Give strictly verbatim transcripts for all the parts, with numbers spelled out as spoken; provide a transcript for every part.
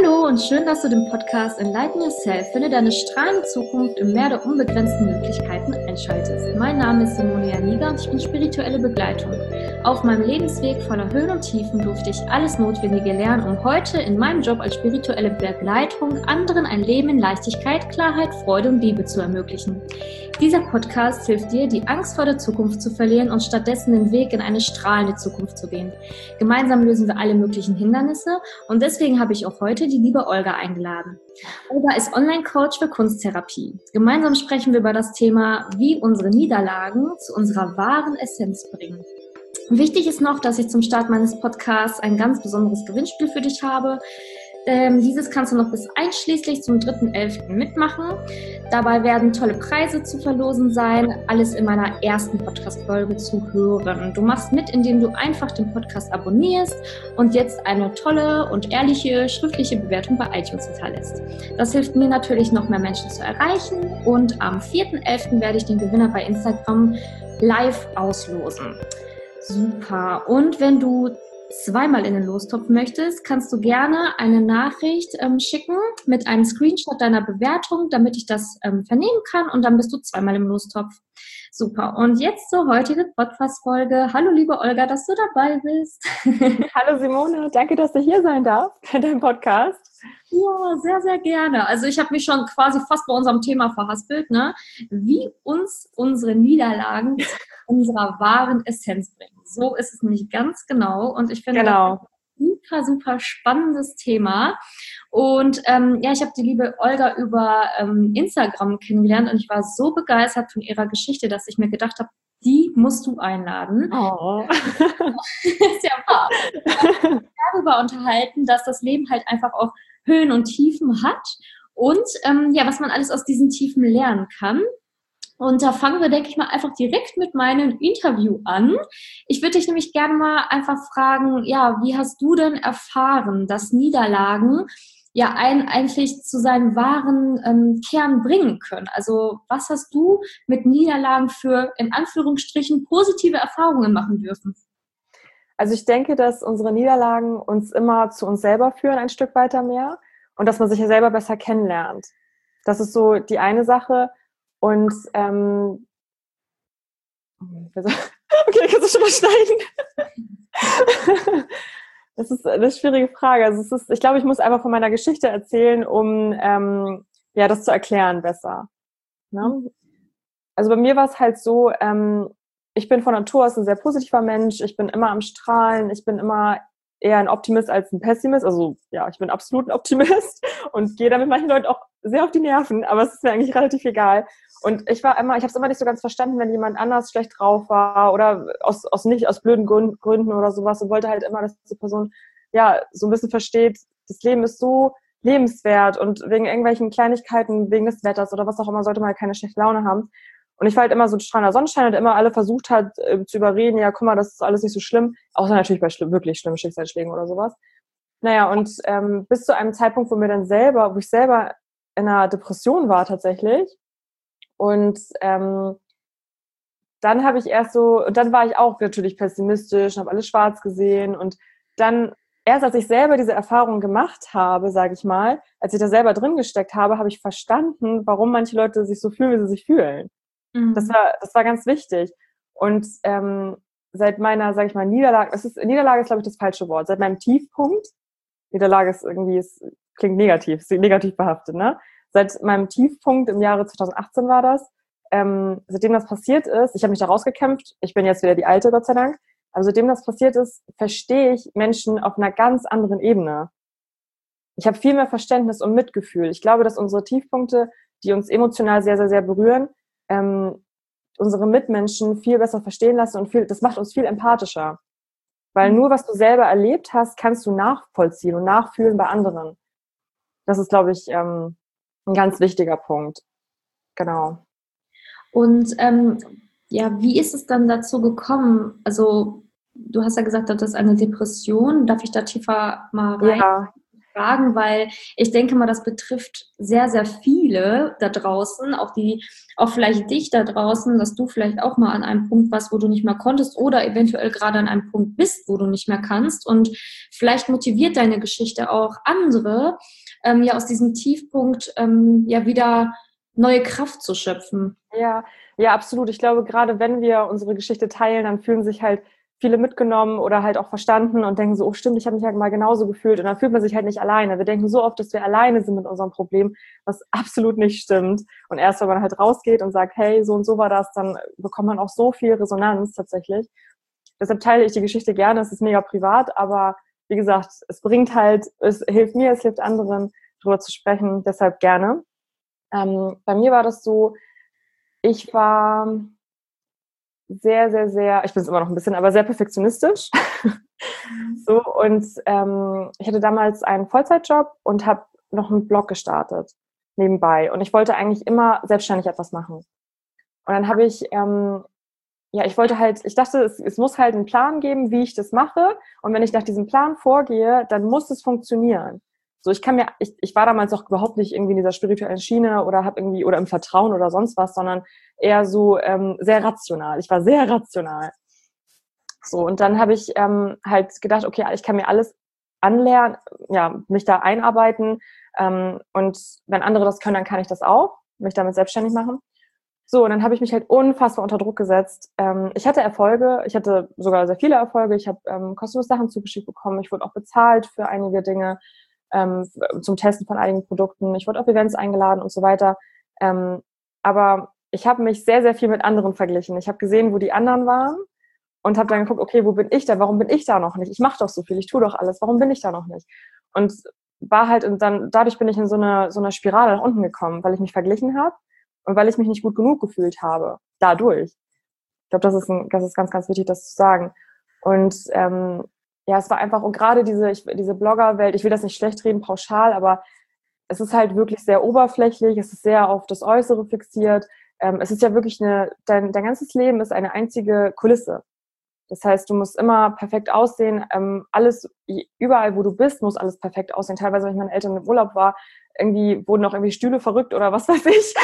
Hallo und schön, dass du den Podcast Enlighten Yourself, finde deine strahlende Zukunft im Meer der unbegrenzten Möglichkeiten einschaltest. Mein Name ist Simone Janiga und ich bin spirituelle Begleitung. Auf meinem Lebensweg voller Höhen und Tiefen durfte ich alles Notwendige lernen, um heute in meinem Job als spirituelle Begleitung anderen ein Leben in Leichtigkeit, Klarheit, Freude und Liebe zu ermöglichen. Dieser Podcast hilft dir, die Angst vor der Zukunft zu verlieren und stattdessen den Weg in eine strahlende Zukunft zu gehen. Gemeinsam lösen wir alle möglichen Hindernisse und deswegen habe ich auch heute die liebe Olga eingeladen. Olga ist Online-Coach für Kunsttherapie. Gemeinsam sprechen wir über das Thema, wie unsere Niederlagen zu unserer wahren Essenz bringen. Wichtig ist noch, dass ich zum Start meines Podcasts ein ganz besonderes Gewinnspiel für dich habe. Ähm, dieses kannst du noch bis einschließlich zum dritten elften mitmachen. Dabei werden tolle Preise zu verlosen sein, alles in meiner ersten Podcast-Folge zu hören. Du machst mit, indem du einfach den Podcast abonnierst und jetzt eine tolle und ehrliche schriftliche Bewertung bei iTunes hinterlässt. Das hilft mir natürlich, noch mehr Menschen zu erreichen und am vierten elften werde ich den Gewinner bei Instagram live auslosen. Super. Und wenn du zweimal in den Lostopf möchtest, kannst du gerne eine Nachricht ähm, schicken mit einem Screenshot deiner Bewertung, damit ich das ähm, vernehmen kann und dann bist du zweimal im Lostopf. Super. Und jetzt zur heutigen Podcast-Folge. Hallo liebe Olga, dass du dabei bist. Hallo Simone, danke, dass du hier sein darfst in deinem Podcast. Ja, sehr, sehr gerne. Also ich habe mich schon quasi fast bei unserem Thema verhaspelt, ne? Wie uns unsere Niederlagen zu unserer wahren Essenz bringen. So ist es nämlich ganz genau. Und ich finde genau. das ein super, super spannendes Thema. Und ähm, ja, ich habe die liebe Olga über ähm, Instagram kennengelernt und ich war so begeistert von ihrer Geschichte, dass ich mir gedacht habe, die musst du einladen. Oh. Ist ja wahr. Darüber unterhalten, dass das Leben halt einfach auch Höhen und Tiefen hat und ähm, ja, was man alles aus diesen Tiefen lernen kann. Und da fangen wir, denke ich mal, einfach direkt mit meinem Interview an. Ich würde dich nämlich gerne mal einfach fragen, ja, wie hast du denn erfahren, dass Niederlagen ja einen eigentlich zu seinem wahren ähm, Kern bringen können? Also was hast du mit Niederlagen für, in Anführungsstrichen, positive Erfahrungen machen dürfen? Also ich denke, dass unsere Niederlagen uns immer zu uns selber führen, ein Stück weiter mehr und dass man sich ja selber besser kennenlernt. Das ist so die eine Sache. Und ähm, okay, kannst du schon mal schneiden? Das ist eine schwierige Frage. Also es ist, ich glaube, ich muss einfach von meiner Geschichte erzählen, um ähm, ja das zu erklären besser. Ne? Also bei mir war es halt so, ähm, ich bin von Natur aus ein sehr positiver Mensch. Ich bin immer am Strahlen. Ich bin immer eher ein Optimist als ein Pessimist. Also ja, ich bin absolut ein Optimist und gehe damit manchen Leuten auch sehr auf die Nerven, aber es ist mir eigentlich relativ egal. Und ich war immer, ich habe es immer nicht so ganz verstanden, wenn jemand anders schlecht drauf war oder aus, aus nicht aus blöden Gründen oder sowas und wollte halt immer, dass die Person ja so ein bisschen versteht, das Leben ist so lebenswert und wegen irgendwelchen Kleinigkeiten, wegen des Wetters oder was auch immer, sollte man halt keine schlechte Laune haben. Und ich war halt immer so ein strahlender Sonnenschein und immer alle versucht hat äh, zu überreden, ja, guck mal, das ist alles nicht so schlimm, außer natürlich bei schlimm, wirklich schlimmen Schicksalsschlägen oder sowas. Naja, und ähm, bis zu einem Zeitpunkt, wo mir dann selber, wo ich selber in einer Depression war tatsächlich. Und ähm, dann habe ich erst so, und dann war ich auch natürlich pessimistisch und habe alles schwarz gesehen. Und dann, erst als ich selber diese Erfahrung gemacht habe, sage ich mal, als ich da selber drin gesteckt habe, habe ich verstanden, warum manche Leute sich so fühlen, wie sie sich fühlen. Mhm. Das war, das war ganz wichtig. Und ähm, seit meiner, sage ich mal, Niederlage, es ist, Niederlage ist, glaube ich, das falsche Wort, seit meinem Tiefpunkt, Niederlage ist irgendwie, es klingt negativ, ist negativ behaftet, ne? Seit meinem Tiefpunkt im Jahre zweitausendachtzehn war das, ähm, seitdem das passiert ist, ich habe mich da rausgekämpft, ich bin jetzt wieder die Alte, Gott sei Dank, aber seitdem das passiert ist, verstehe ich Menschen auf einer ganz anderen Ebene. Ich habe viel mehr Verständnis und Mitgefühl. Ich glaube, dass unsere Tiefpunkte, die uns emotional sehr, sehr, sehr berühren, ähm, unsere Mitmenschen viel besser verstehen lassen und viel, das macht uns viel empathischer. Weil nur, was du selber erlebt hast, kannst du nachvollziehen und nachfühlen bei anderen. Das ist, glaube ich, ähm, ein ganz wichtiger Punkt. Genau. Und ähm, ja, wie ist es dann dazu gekommen? Also du hast ja gesagt, das ist eine Depression. Darf ich da tiefer mal rein? Ja, fragen, weil ich denke mal, das betrifft sehr, sehr viele da draußen, auch die, auch vielleicht dich da draußen, dass du vielleicht auch mal an einem Punkt warst, wo du nicht mehr konntest oder eventuell gerade an einem Punkt bist, wo du nicht mehr kannst. Und vielleicht motiviert deine Geschichte auch andere, ähm, ja aus diesem Tiefpunkt ähm, ja wieder neue Kraft zu schöpfen. Ja, ja, absolut. Ich glaube, gerade wenn wir unsere Geschichte teilen, dann fühlen sich halt viele mitgenommen oder halt auch verstanden und denken so, oh stimmt, ich habe mich halt mal genauso gefühlt. Und dann fühlt man sich halt nicht alleine. Wir denken so oft, dass wir alleine sind mit unserem Problem, was absolut nicht stimmt. Und erst wenn man halt rausgeht und sagt, hey, so und so war das, dann bekommt man auch so viel Resonanz tatsächlich. Deshalb teile ich die Geschichte gerne. Es ist mega privat, aber wie gesagt, es bringt halt, es hilft mir, es hilft anderen, darüber zu sprechen. Deshalb gerne. Ähm, bei mir war das so, ich war sehr, sehr, sehr, ich bin es immer noch ein bisschen, aber sehr perfektionistisch. So, und ähm, ich hatte damals einen Vollzeitjob und habe noch einen Blog gestartet nebenbei. Und ich wollte eigentlich immer selbstständig etwas machen. Und dann habe ich, ähm, ja, ich wollte halt, ich dachte, es, es muss halt einen Plan geben, wie ich das mache. Und wenn ich nach diesem Plan vorgehe, dann muss es funktionieren. So, ich kann mir, ich, ich war damals auch überhaupt nicht irgendwie in dieser spirituellen Schiene oder habe irgendwie, oder im Vertrauen oder sonst was, sondern eher so ähm, sehr rational. Ich war sehr rational. So, und dann habe ich ähm, halt gedacht, okay, ich kann mir alles anlernen, ja, mich da einarbeiten. Ähm, und wenn andere das können, dann kann ich das auch, mich damit selbstständig machen. So, und dann habe ich mich halt unfassbar unter Druck gesetzt. Ähm, ich hatte Erfolge, ich hatte sogar sehr viele Erfolge. Ich habe ähm, kostenlos Sachen zugeschickt bekommen. Ich wurde auch bezahlt für einige Dinge, ähm, zum Testen von einigen Produkten. Ich wurde auf Events eingeladen und so weiter. Ähm, aber ich habe mich sehr, sehr viel mit anderen verglichen. Ich habe gesehen, wo die anderen waren und habe dann geguckt, okay, wo bin ich da? Warum bin ich da noch nicht? Ich mache doch so viel, ich tue doch alles. Warum bin ich da noch nicht? Und war halt, und dann dadurch bin ich in so eine so eine Spirale nach unten gekommen, weil ich mich verglichen habe und weil ich mich nicht gut genug gefühlt habe. Dadurch. Ich glaube, das ist ein, das ist ganz, ganz wichtig, das zu sagen. Und ähm, ja, es war einfach, und gerade diese, ich, diese Blogger-Welt, ich will das nicht schlecht reden, pauschal, aber es ist halt wirklich sehr oberflächlich, es ist sehr auf das Äußere fixiert. Ähm, es ist ja wirklich eine, dein, dein ganzes Leben ist eine einzige Kulisse. Das heißt, du musst immer perfekt aussehen, ähm, alles, überall wo du bist, muss alles perfekt aussehen. Teilweise, wenn ich mit meinen Eltern im Urlaub war, irgendwie wurden auch irgendwie Stühle verrückt oder was weiß ich,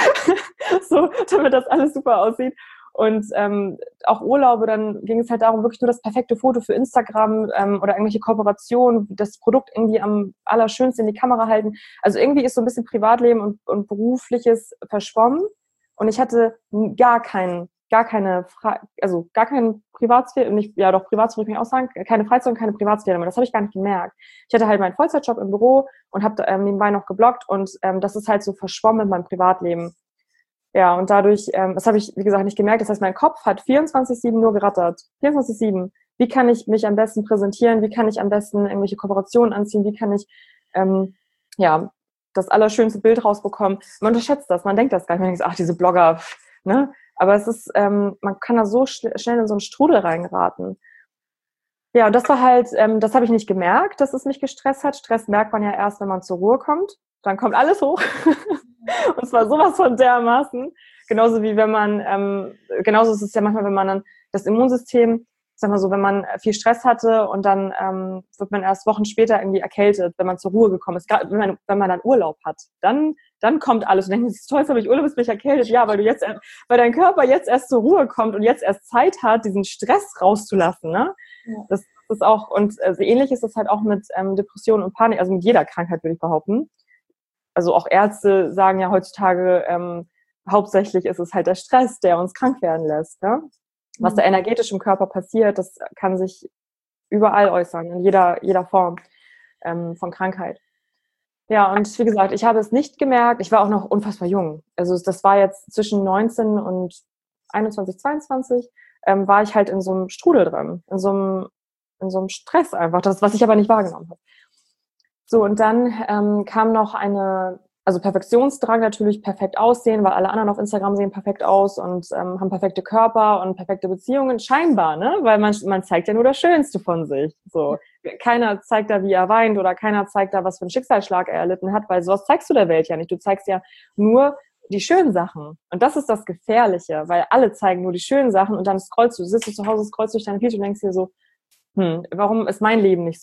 so, damit das alles super aussieht. Und ähm, auch Urlaube, dann ging es halt darum, wirklich nur das perfekte Foto für Instagram ähm, oder irgendwelche Kooperationen, das Produkt irgendwie am allerschönsten in die Kamera halten. Also irgendwie ist so ein bisschen Privatleben und, und Berufliches verschwommen. Und ich hatte gar keinen, gar keine, Fre- also gar keinen Privatsphäre, nicht, ja doch, Privatsphäre kann ich auch sagen, keine Freizeit und keine Privatsphäre mehr. Das habe ich gar nicht gemerkt. Ich hatte halt meinen Vollzeitjob im Büro und habe ähm, nebenbei noch gebloggt und ähm, das ist halt so verschwommen in meinem Privatleben. Ja, und dadurch, ähm, das habe ich, wie gesagt, nicht gemerkt. Das heißt, mein Kopf hat vierundzwanzig sieben nur gerattert. vierundzwanzig sieben. Wie kann ich mich am besten präsentieren? Wie kann ich am besten irgendwelche Kooperationen anziehen? Wie kann ich, ähm, ja, das allerschönste Bild rausbekommen? Man unterschätzt das, man denkt das gar nicht. Man denkt, ach, diese Blogger, pff, ne? Aber es ist, ähm, man kann da so schl- schnell in so einen Strudel reingeraten. Ja, und das war halt, ähm, das habe ich nicht gemerkt, dass es mich gestresst hat. Stress merkt man ja erst, wenn man zur Ruhe kommt. Dann kommt alles hoch. Und zwar sowas von dermaßen. Genauso wie wenn man, ähm, genauso ist es ja manchmal, wenn man dann das Immunsystem, sag mal so, wenn man viel Stress hatte und dann ähm, wird man erst Wochen später irgendwie erkältet, wenn man zur Ruhe gekommen ist. Gerade wenn man, wenn man dann Urlaub hat, dann, dann kommt alles. Und denkt, das ist toll, jetzt habe ich Urlaub, jetzt bin ich erkältet. Ja, weil du jetzt, weil dein Körper jetzt erst zur Ruhe kommt und jetzt erst Zeit hat, diesen Stress rauszulassen, ne? Ja. Das ist auch, und also ähnlich ist es halt auch mit ähm, Depressionen und Panik, also mit jeder Krankheit, würde ich behaupten. Also auch Ärzte sagen ja heutzutage, ähm, hauptsächlich ist es halt der Stress, der uns krank werden lässt. Ne? Was da energetisch im Körper passiert, das kann sich überall äußern, in jeder, jeder Form ähm, von Krankheit. Ja, und wie gesagt, ich habe es nicht gemerkt. Ich war auch noch unfassbar jung. Also das war jetzt zwischen neunzehn und einundzwanzig, zweiundzwanzig, ähm, war ich halt in so einem Strudel drin, in so einem, in so einem Stress einfach, das, was ich aber nicht wahrgenommen habe. So, und dann ähm, kam noch eine, also Perfektionsdrang natürlich, perfekt aussehen, weil alle anderen auf Instagram sehen perfekt aus und ähm, haben perfekte Körper und perfekte Beziehungen, scheinbar, ne? Weil man, man zeigt ja nur das Schönste von sich. So, keiner zeigt da, wie er weint oder keiner zeigt da, was für einen Schicksalsschlag er erlitten hat, weil sowas zeigst du der Welt ja nicht. Du zeigst ja nur die schönen Sachen. Und das ist das Gefährliche, weil alle zeigen nur die schönen Sachen und dann scrollst du, sitzt du zu Hause, scrollst durch deine Feed und denkst dir so, hm, warum ist mein Leben nicht so?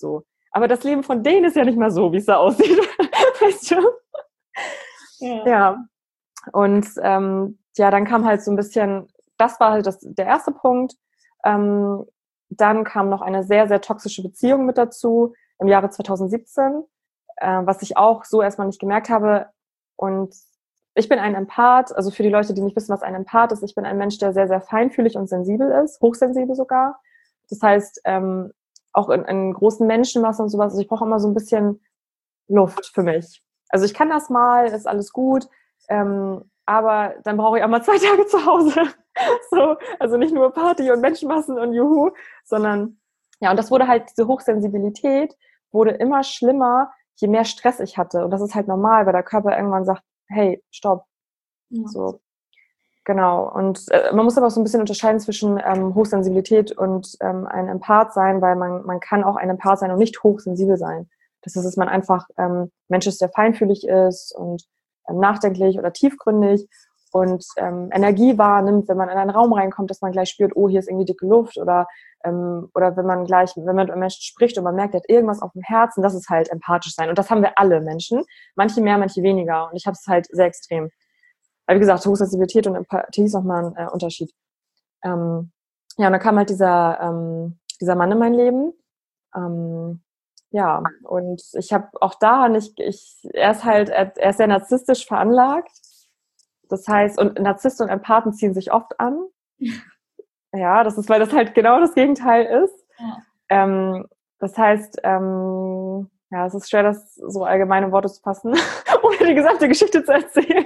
aber das Leben von denen ist ja nicht mal so, wie es da aussieht. Weißt du? Ja. ja. Und ähm, ja, dann kam halt so ein bisschen, das war halt das, der erste Punkt. Ähm, dann kam noch eine sehr, sehr toxische Beziehung mit dazu im Jahre zwanzig siebzehn, äh, was ich auch so erstmal nicht gemerkt habe. Und ich bin ein Empath, also für die Leute, die nicht wissen, was ein Empath ist, ich bin ein Mensch, der sehr, sehr feinfühlig und sensibel ist, hochsensibel sogar. Das heißt, ähm, auch in, in großen Menschenmassen und sowas, also ich brauche immer so ein bisschen Luft für mich. Also ich kann das mal, ist alles gut, ähm, aber dann brauche ich auch mal zwei Tage zu Hause. So, also nicht nur Party und Menschenmassen und Juhu, sondern ja, und das wurde halt, diese Hochsensibilität wurde immer schlimmer, je mehr Stress ich hatte. Und das ist halt normal, weil der Körper irgendwann sagt, hey, stopp. Ja. So, genau. Und äh, man muss aber auch so ein bisschen unterscheiden zwischen ähm, Hochsensibilität und ähm, ein Empath sein, weil man, man kann auch ein Empath sein und nicht hochsensibel sein. Das ist, dass man einfach ähm, Mensch ist, der feinfühlig ist und ähm, nachdenklich oder tiefgründig und ähm, Energie wahrnimmt, wenn man in einen Raum reinkommt, dass man gleich spürt, oh, hier ist irgendwie dicke Luft oder ähm, oder wenn man gleich, wenn man mit einem Menschen spricht und man merkt, der hat irgendwas auf dem Herzen, das ist halt empathisch sein. Und das haben wir alle Menschen. Manche mehr, manche weniger. Und ich habe es halt sehr extrem. Weil wie gesagt, Hochsensibilität und Empathie ist nochmal ein äh, Unterschied. Ähm, ja, und dann kam halt dieser, ähm, dieser Mann in mein Leben. Ähm, ja, und ich habe auch da nicht, ich, er ist halt, er, er ist sehr narzisstisch veranlagt. Das heißt, und Narzissten und Empathen ziehen sich oft an. Ja, das ist, weil das halt genau das Gegenteil ist. Ja. Ähm, das heißt, ähm, ja, es ist schwer, das so allgemeine Worte zu fassen, ohne die gesamte Geschichte zu erzählen.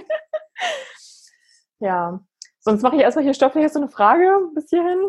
Ja, sonst mache ich erstmal hier Stopp. Hast du eine Frage bis hierhin?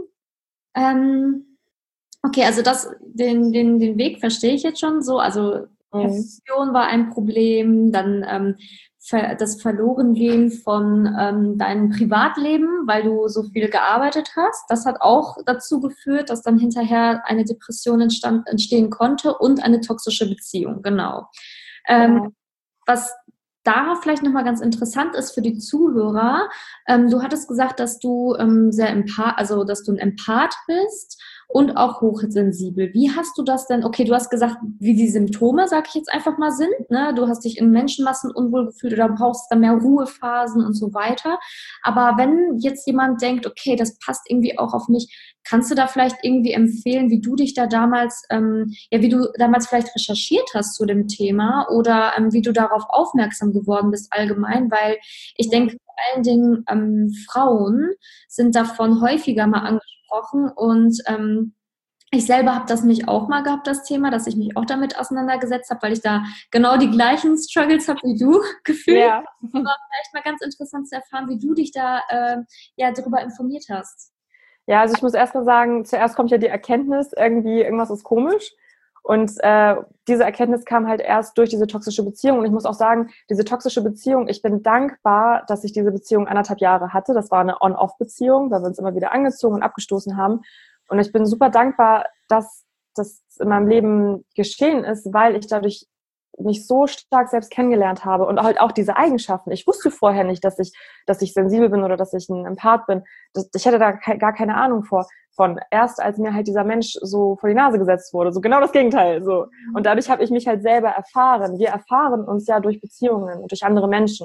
Ähm, okay, also das, den, den, den Weg verstehe ich jetzt schon so. Also Perfektion mhm. war ein Problem, dann ähm, das Verlorengehen von ähm, deinem Privatleben, weil du so viel gearbeitet hast. Das hat auch dazu geführt, dass dann hinterher eine Depression entstand, entstehen konnte und eine toxische Beziehung, genau. Ähm, ja. Was da vielleicht nochmal ganz interessant ist für die Zuhörer, ähm, du hattest gesagt, dass du ähm, sehr empath, also dass du ein Empath bist und auch hochsensibel. Wie hast du das denn, okay, du hast gesagt, wie die Symptome, sag ich jetzt einfach mal, sind, ne? Du hast dich in Menschenmassen unwohl gefühlt oder brauchst dann mehr Ruhephasen und so weiter. Aber wenn jetzt jemand denkt, okay, das passt irgendwie auch auf mich, kannst du da vielleicht irgendwie empfehlen, wie du dich da damals, ähm, ja, wie du damals vielleicht recherchiert hast zu dem Thema oder ähm, wie du darauf aufmerksam geworden bist allgemein, weil ich denke, vor allen Dingen ähm, Frauen sind davon häufiger mal angesprochen und ähm, ich selber habe das mich auch mal gehabt, das Thema, dass ich mich auch damit auseinandergesetzt habe, weil ich da genau die gleichen Struggles habe wie du gefühlt. Ja. Aber vielleicht mal ganz interessant zu erfahren, wie du dich da äh, ja darüber informiert hast. Ja, also ich muss erst mal sagen, zuerst kommt ja die Erkenntnis, irgendwie irgendwas ist komisch. Und äh, diese Erkenntnis kam halt erst durch diese toxische Beziehung. Und ich muss auch sagen, diese toxische Beziehung, ich bin dankbar, dass ich diese Beziehung anderthalb Jahre hatte. Das war eine On-Off-Beziehung, weil wir uns immer wieder angezogen und abgestoßen haben. Und ich bin super dankbar, dass das in meinem Leben geschehen ist, weil ich dadurch mich so stark selbst kennengelernt habe und halt auch diese Eigenschaften. Ich wusste vorher nicht, dass ich, dass ich sensibel bin oder dass ich ein Empath bin. Das, ich hatte da ke- gar keine Ahnung vor, von. Erst als mir halt dieser Mensch so vor die Nase gesetzt wurde, so genau das Gegenteil. So. Und dadurch habe ich mich halt selber erfahren. Wir erfahren uns ja durch Beziehungen und durch andere Menschen.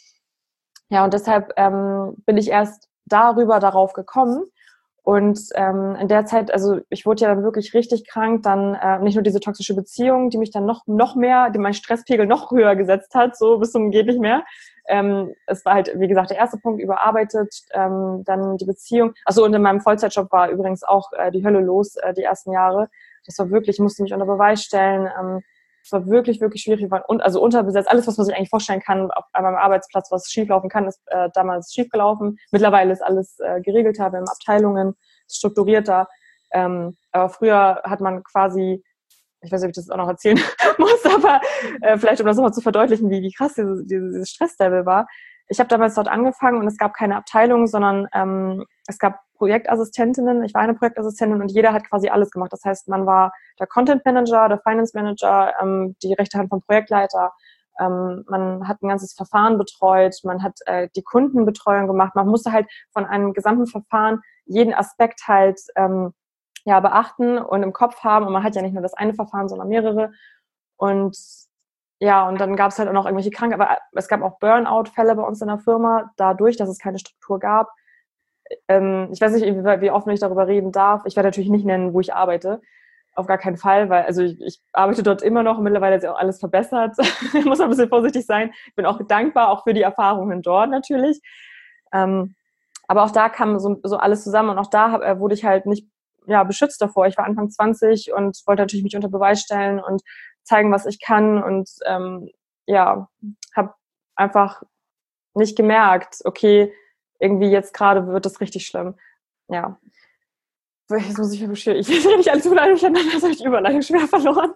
Ja, und deshalb ähm, bin ich erst darüber darauf gekommen. Und ähm, in der Zeit, also ich wurde ja dann wirklich richtig krank, dann äh, nicht nur diese toxische Beziehung, die mich dann noch noch mehr, die meinen Stresspegel noch höher gesetzt hat, so bis zum geht nicht mehr. Ähm, es war halt, wie gesagt, der erste Punkt, überarbeitet, ähm, dann die Beziehung. Achso, und in meinem Vollzeitjob war übrigens auch äh, die Hölle los, äh, die ersten Jahre. Das war wirklich, ich musste mich unter Beweis stellen. Ähm, es war wirklich, wirklich schwierig. Wir waren un- also unterbesetzt. Alles, was man sich eigentlich vorstellen kann, auf an meinem Arbeitsplatz, was schieflaufen kann, ist äh, damals schiefgelaufen. Mittlerweile ist alles äh, geregelter, wir haben Abteilungen, strukturierter. Ähm, aber früher hat man quasi, ich weiß nicht, ob ich das auch noch erzählen muss, aber äh, vielleicht, um das nochmal zu verdeutlichen, wie, wie krass dieses, dieses Stresslevel war. Ich habe damals dort angefangen und es gab keine Abteilung, sondern ähm, es gab Projektassistentinnen. Ich war eine Projektassistentin und jeder hat quasi alles gemacht. Das heißt, man war der Content Manager, der Finance Manager, ähm, die rechte Hand vom Projektleiter. Ähm, man hat ein ganzes Verfahren betreut, man hat äh, die Kundenbetreuung gemacht. Man musste halt von einem gesamten Verfahren jeden Aspekt halt ähm, ja, beachten und im Kopf haben. Und man hat ja nicht nur das eine Verfahren, sondern mehrere. Und ja, und dann gab es halt auch noch irgendwelche Krankheiten, aber es gab auch Burnout-Fälle bei uns in der Firma, dadurch, dass es keine Struktur gab. Ähm, ich weiß nicht, wie, wie offen ich darüber reden darf. Ich werde natürlich nicht nennen, wo ich arbeite. Auf gar keinen Fall, weil also ich, ich arbeite dort immer noch und mittlerweile ist ja auch alles verbessert. Ich muss ein bisschen vorsichtig sein. Ich bin auch dankbar, auch für die Erfahrungen dort natürlich. Ähm, aber auch da kam so, so alles zusammen und auch da hab, äh, wurde ich halt nicht ja, beschützt davor. Ich war Anfang zwanzig und wollte natürlich mich unter Beweis stellen und zeigen, was ich kann und ähm, ja, habe einfach nicht gemerkt, okay, irgendwie jetzt gerade wird es richtig schlimm. Ja. Jetzt muss ich mir beschweren. Ich will nicht alles überall durcheinander, das habe ich die Überleitung schwer verloren.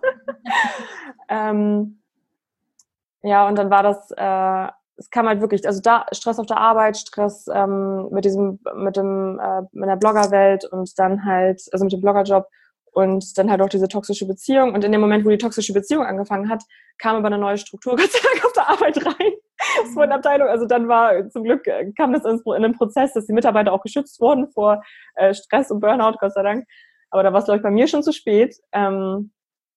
ähm, ja, und dann war das, äh, es kam halt wirklich, also da Stress auf der Arbeit, Stress ähm, mit diesem, mit dem, äh, mit der Bloggerwelt und dann halt, also mit dem Bloggerjob und dann halt auch diese toxische Beziehung. Und in dem Moment, wo die toxische Beziehung angefangen hat, kam aber eine neue Struktur, Gott sei Dank, auf der Arbeit rein. Das war eine Abteilung, also dann war zum Glück, kam das in einem Prozess, dass die Mitarbeiter auch geschützt wurden vor äh, Stress und Burnout, Gott sei Dank. Aber da war es, glaube ich, bei mir schon zu spät. Ähm,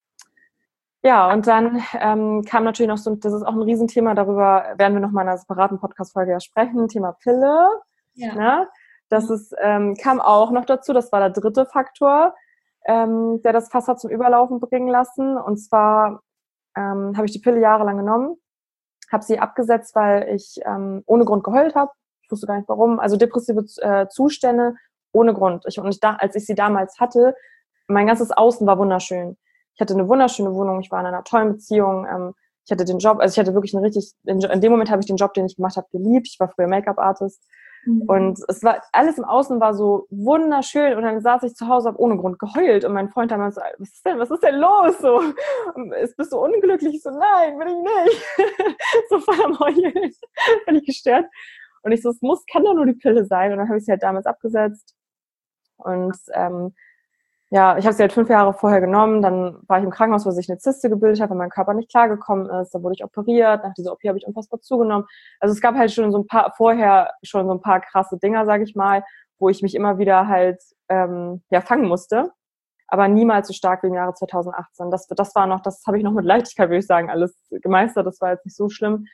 ja, und dann ähm, kam natürlich noch so, das ist auch ein Riesenthema, darüber werden wir noch mal in einer separaten Podcast-Folge ja sprechen, Thema Pille. Ja. Ne? Das ja. ist, ähm, kam auch noch dazu, das war der dritte Faktor, ähm, der das Fass hat zum Überlaufen bringen lassen. Und zwar ähm, habe ich die Pille jahrelang genommen, habe sie abgesetzt, weil ich ähm, ohne Grund geheult habe. Ich wusste gar nicht warum. Also depressive äh, Zustände ohne Grund. Ich, und ich dachte, als ich sie damals hatte, mein ganzes Außen war wunderschön. Ich hatte eine wunderschöne Wohnung, ich war in einer tollen Beziehung, ähm, ich hatte den Job, also ich hatte wirklich einen richtig, in, in dem Moment habe ich den Job, den ich gemacht habe, geliebt. Ich war früher Make-up-Artist mhm. und es war, alles im Außen war so wunderschön und dann saß ich zu Hause, habe ohne Grund geheult und mein Freund damals so, was ist denn, was ist denn los? So, bist du unglücklich? Ich so, nein, bin ich nicht. So voll am Heulen, völlig gestört. Und ich so, es muss, kann doch nur die Pille sein und dann habe ich sie halt damals abgesetzt und ähm, ja, ich habe sie halt fünf Jahre vorher genommen, dann war ich im Krankenhaus, wo sich eine Zyste gebildet hat, weil mein Körper nicht klargekommen ist, dann wurde ich operiert, nach dieser O P habe ich unfassbar zugenommen. Also es gab halt schon so ein paar, vorher schon so ein paar krasse Dinger, sage ich mal, wo ich mich immer wieder halt ähm, ja fangen musste, aber niemals so stark wie im Jahre zweitausendachtzehn. Das, das war noch, das habe ich noch mit Leichtigkeit, würde ich sagen, alles gemeistert, das war jetzt nicht so schlimm.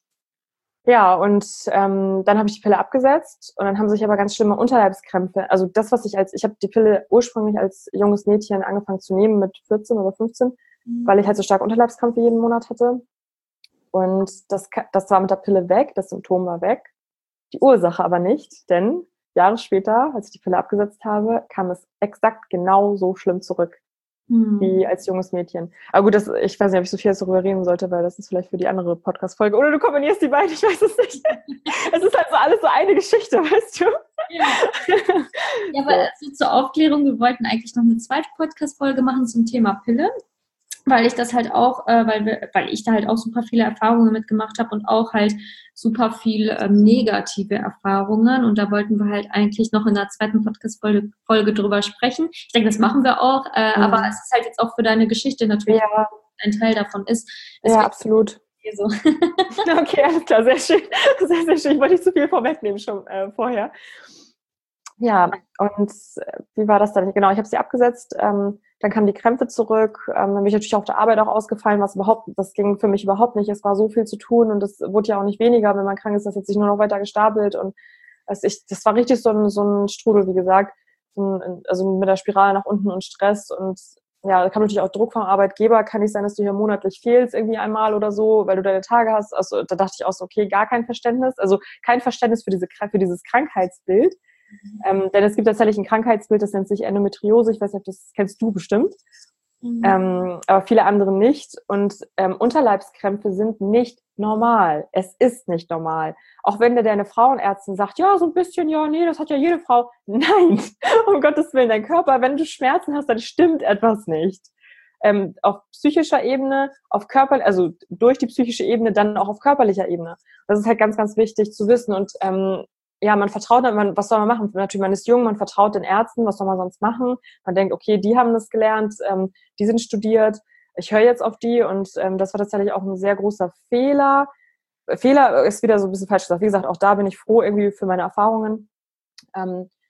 Ja, und ähm, dann habe ich die Pille abgesetzt und dann haben sich aber ganz schlimme Unterleibskrämpfe, also das, was ich als, ich habe die Pille ursprünglich als junges Mädchen angefangen zu nehmen mit vierzehn oder fünfzehn, mhm. weil ich halt so stark Unterleibskrämpfe jeden Monat hatte. Und das, das war mit der Pille weg, das Symptom war weg, die Ursache aber nicht, denn Jahre später, als ich die Pille abgesetzt habe, kam es exakt genau so schlimm zurück. Wie als junges Mädchen. Aber gut, das, ich weiß nicht, ob ich so viel darüber reden sollte, weil das ist vielleicht für die andere Podcast-Folge. Oder du kombinierst die beiden, ich weiß es nicht. Es ist halt so alles so eine Geschichte, weißt du? Ja, ja aber so zur Aufklärung, wir wollten eigentlich noch eine zweite Podcast-Folge machen zum Thema Pille, weil ich das halt auch, äh, weil, wir, weil ich da halt auch super viele Erfahrungen mitgemacht habe und auch halt super viel ähm, negative Erfahrungen und da wollten wir halt eigentlich noch in der zweiten Podcast-Folge Folge drüber sprechen. Ich denke, das machen wir auch, äh, mhm. aber es ist halt jetzt auch für deine Geschichte natürlich ja. ein Teil davon ist. Deswegen ja, absolut. So. Okay, alles klar, sehr schön. Sehr, sehr schön. Ich wollte nicht zu viel vorwegnehmen schon äh, vorher. Ja, und äh, wie war das dann? Genau, ich habe sie abgesetzt, ähm, dann kamen die Krämpfe zurück, ähm, dann bin ich natürlich auf der Arbeit auch ausgefallen, was überhaupt, das ging für mich überhaupt nicht. Es war so viel zu tun und es wurde ja auch nicht weniger, wenn man krank ist, das hat sich nur noch weiter gestapelt und also ich, das war richtig so ein, so ein Strudel, wie gesagt, also mit der Spirale nach unten und Stress und ja, da kam natürlich auch Druck vom Arbeitgeber, kann nicht sein, dass du hier monatlich fehlst irgendwie einmal oder so, weil du deine Tage hast, also da dachte ich auch so, okay, gar kein Verständnis, also kein Verständnis für diese, für dieses Krankheitsbild. Mhm. Ähm, denn es gibt tatsächlich ein Krankheitsbild, das nennt sich Endometriose. Ich weiß nicht, das kennst du bestimmt. Mhm. Ähm, aber viele andere nicht. Und ähm, Unterleibskrämpfe sind nicht normal. Es ist nicht normal. Auch wenn dir deine Frauenärztin sagt, ja, so ein bisschen, ja, nee, das hat ja jede Frau. Nein, um Gottes Willen, dein Körper, wenn du Schmerzen hast, dann stimmt etwas nicht. Ähm, auf psychischer Ebene, auf Körper, also durch die psychische Ebene, dann auch auf körperlicher Ebene. Das ist halt ganz, ganz wichtig zu wissen. Und ähm, ja, man vertraut, man, was soll man machen? Natürlich, man ist jung, man vertraut den Ärzten, was soll man sonst machen? Man denkt, okay, die haben das gelernt, ähm, die sind studiert, ich höre jetzt auf die und ähm, das war tatsächlich auch ein sehr großer Fehler. Fehler ist wieder so ein bisschen falsch gesagt. Wie gesagt, auch da bin ich froh irgendwie für meine Erfahrungen. Ähm,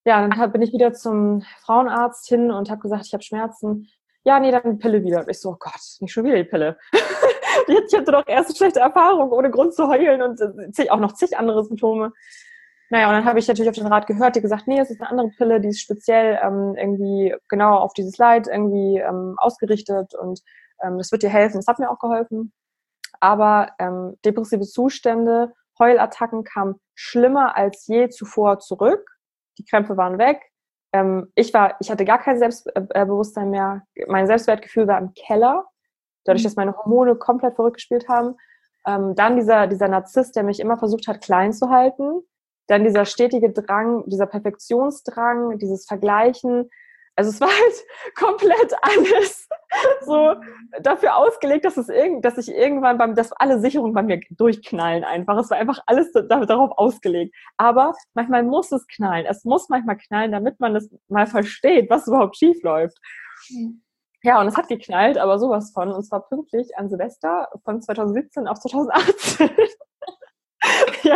Ja, dann hab, bin ich wieder zum Frauenarzt hin und habe gesagt, ich habe Schmerzen. Ja, nee, dann die Pille wieder. Und ich so, oh Gott, nicht schon wieder die Pille. Ich hatte doch erst eine schlechte Erfahrung, ohne Grund zu heulen und äh, auch noch zig andere Symptome. Naja, und dann habe ich natürlich auf den Rat gehört, die gesagt, nee, es ist eine andere Pille, die ist speziell ähm, irgendwie genau auf dieses Leid irgendwie ähm, ausgerichtet und ähm, das wird dir helfen. Das hat mir auch geholfen. Aber ähm, depressive Zustände, Heulattacken kamen schlimmer als je zuvor zurück. Die Krämpfe waren weg. Ähm, ich war, ich hatte gar kein Selbstbewusstsein mehr. Mein Selbstwertgefühl war im Keller, dadurch, dass meine Hormone komplett verrückt gespielt haben. Ähm, dann dieser, dieser Narzisst, der mich immer versucht hat, klein zu halten. Dann dieser stetige Drang, dieser Perfektionsdrang, dieses Vergleichen. Also es war halt komplett alles so dafür ausgelegt, dass es irgend, dass ich irgendwann beim, dass alle Sicherungen bei mir durchknallen einfach. Es war einfach alles da, darauf ausgelegt. Aber manchmal muss es knallen. Es muss manchmal knallen, damit man es mal versteht, was überhaupt schief läuft. Ja, und es hat geknallt, aber sowas von. Und zwar pünktlich an Silvester von zwanzig siebzehn auf zwanzig achtzehn. Ja.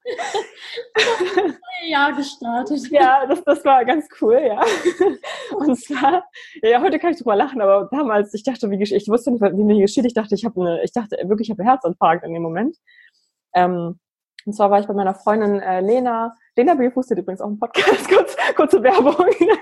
Ja, gestartet. Ja, das, das war ganz cool, ja. Und zwar, ja, heute kann ich drüber lachen, aber damals, ich dachte, wie geschieht, ich wusste nicht, wie mir geschieht. Ich dachte, ich habe eine, ich dachte wirklich, ich habe einen Herzinfarkt in dem Moment. Ähm, und zwar war ich bei meiner Freundin äh, Lena. Lena Bierfußet übrigens auch im Podcast, kurz, kurze Werbung.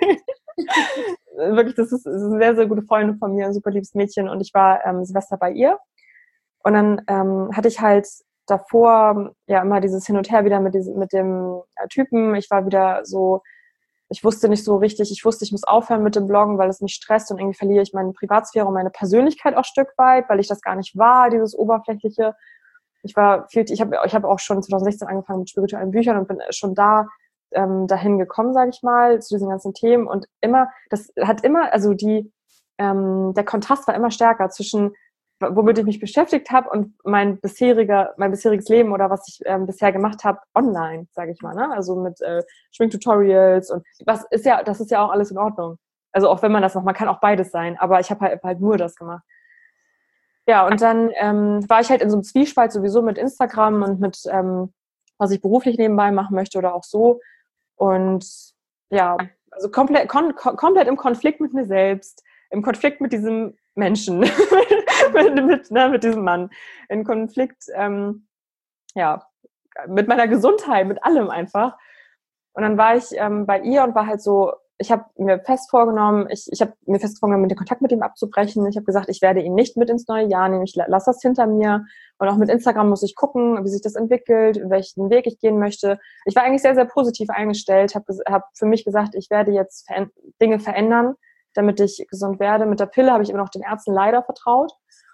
Wirklich, das ist, das ist eine sehr, sehr gute Freundin von mir, ein super liebes Mädchen. Und ich war ähm, Silvester bei ihr. Und dann ähm, hatte ich halt davor ja immer dieses Hin und Her wieder mit diesem, mit dem äh, Typen. Ich war wieder so, ich wusste nicht so richtig, ich wusste, ich muss aufhören mit dem Bloggen, weil es mich stresst und irgendwie verliere ich meine Privatsphäre und meine Persönlichkeit auch ein Stück weit, weil ich das gar nicht war, dieses Oberflächliche. Ich war viel, ich habe ich habe auch schon zwanzig sechzehn angefangen mit spirituellen Büchern und bin schon da ähm, dahin gekommen, sage ich mal, zu diesen ganzen Themen und immer, das hat immer, also die, ähm, der Kontrast war immer stärker zwischen womit ich mich beschäftigt habe und mein bisheriger, mein bisheriges Leben oder was ich ähm, bisher gemacht habe online, sage ich mal, ne? Also mit äh, Schminktutorials und was ist ja, das ist ja auch alles in Ordnung. Also auch wenn man das macht, man kann auch beides sein, aber ich habe halt, halt nur das gemacht. Ja, und dann ähm, war ich halt in so einem Zwiespalt sowieso mit Instagram und mit, ähm, was ich beruflich nebenbei machen möchte oder auch so. Und ja, also komplett, kon- komplett im Konflikt mit mir selbst, im Konflikt mit diesem Menschen, mit, mit, ne, mit diesem Mann, in Konflikt, ähm, ja, mit meiner Gesundheit, mit allem einfach. Und dann war ich ähm, bei ihr und war halt so, ich habe mir fest vorgenommen, ich, ich habe mir fest vorgenommen, den Kontakt mit ihm abzubrechen. Ich habe gesagt, ich werde ihn nicht mit ins neue Jahr nehmen, ich lasse das hinter mir. Und auch mit Instagram muss ich gucken, wie sich das entwickelt, welchen Weg ich gehen möchte. Ich war eigentlich sehr, sehr positiv eingestellt, habe hab für mich gesagt, ich werde jetzt ver- Dinge verändern, damit ich gesund werde. Mit der Pille habe ich immer noch den Ärzten leider vertraut.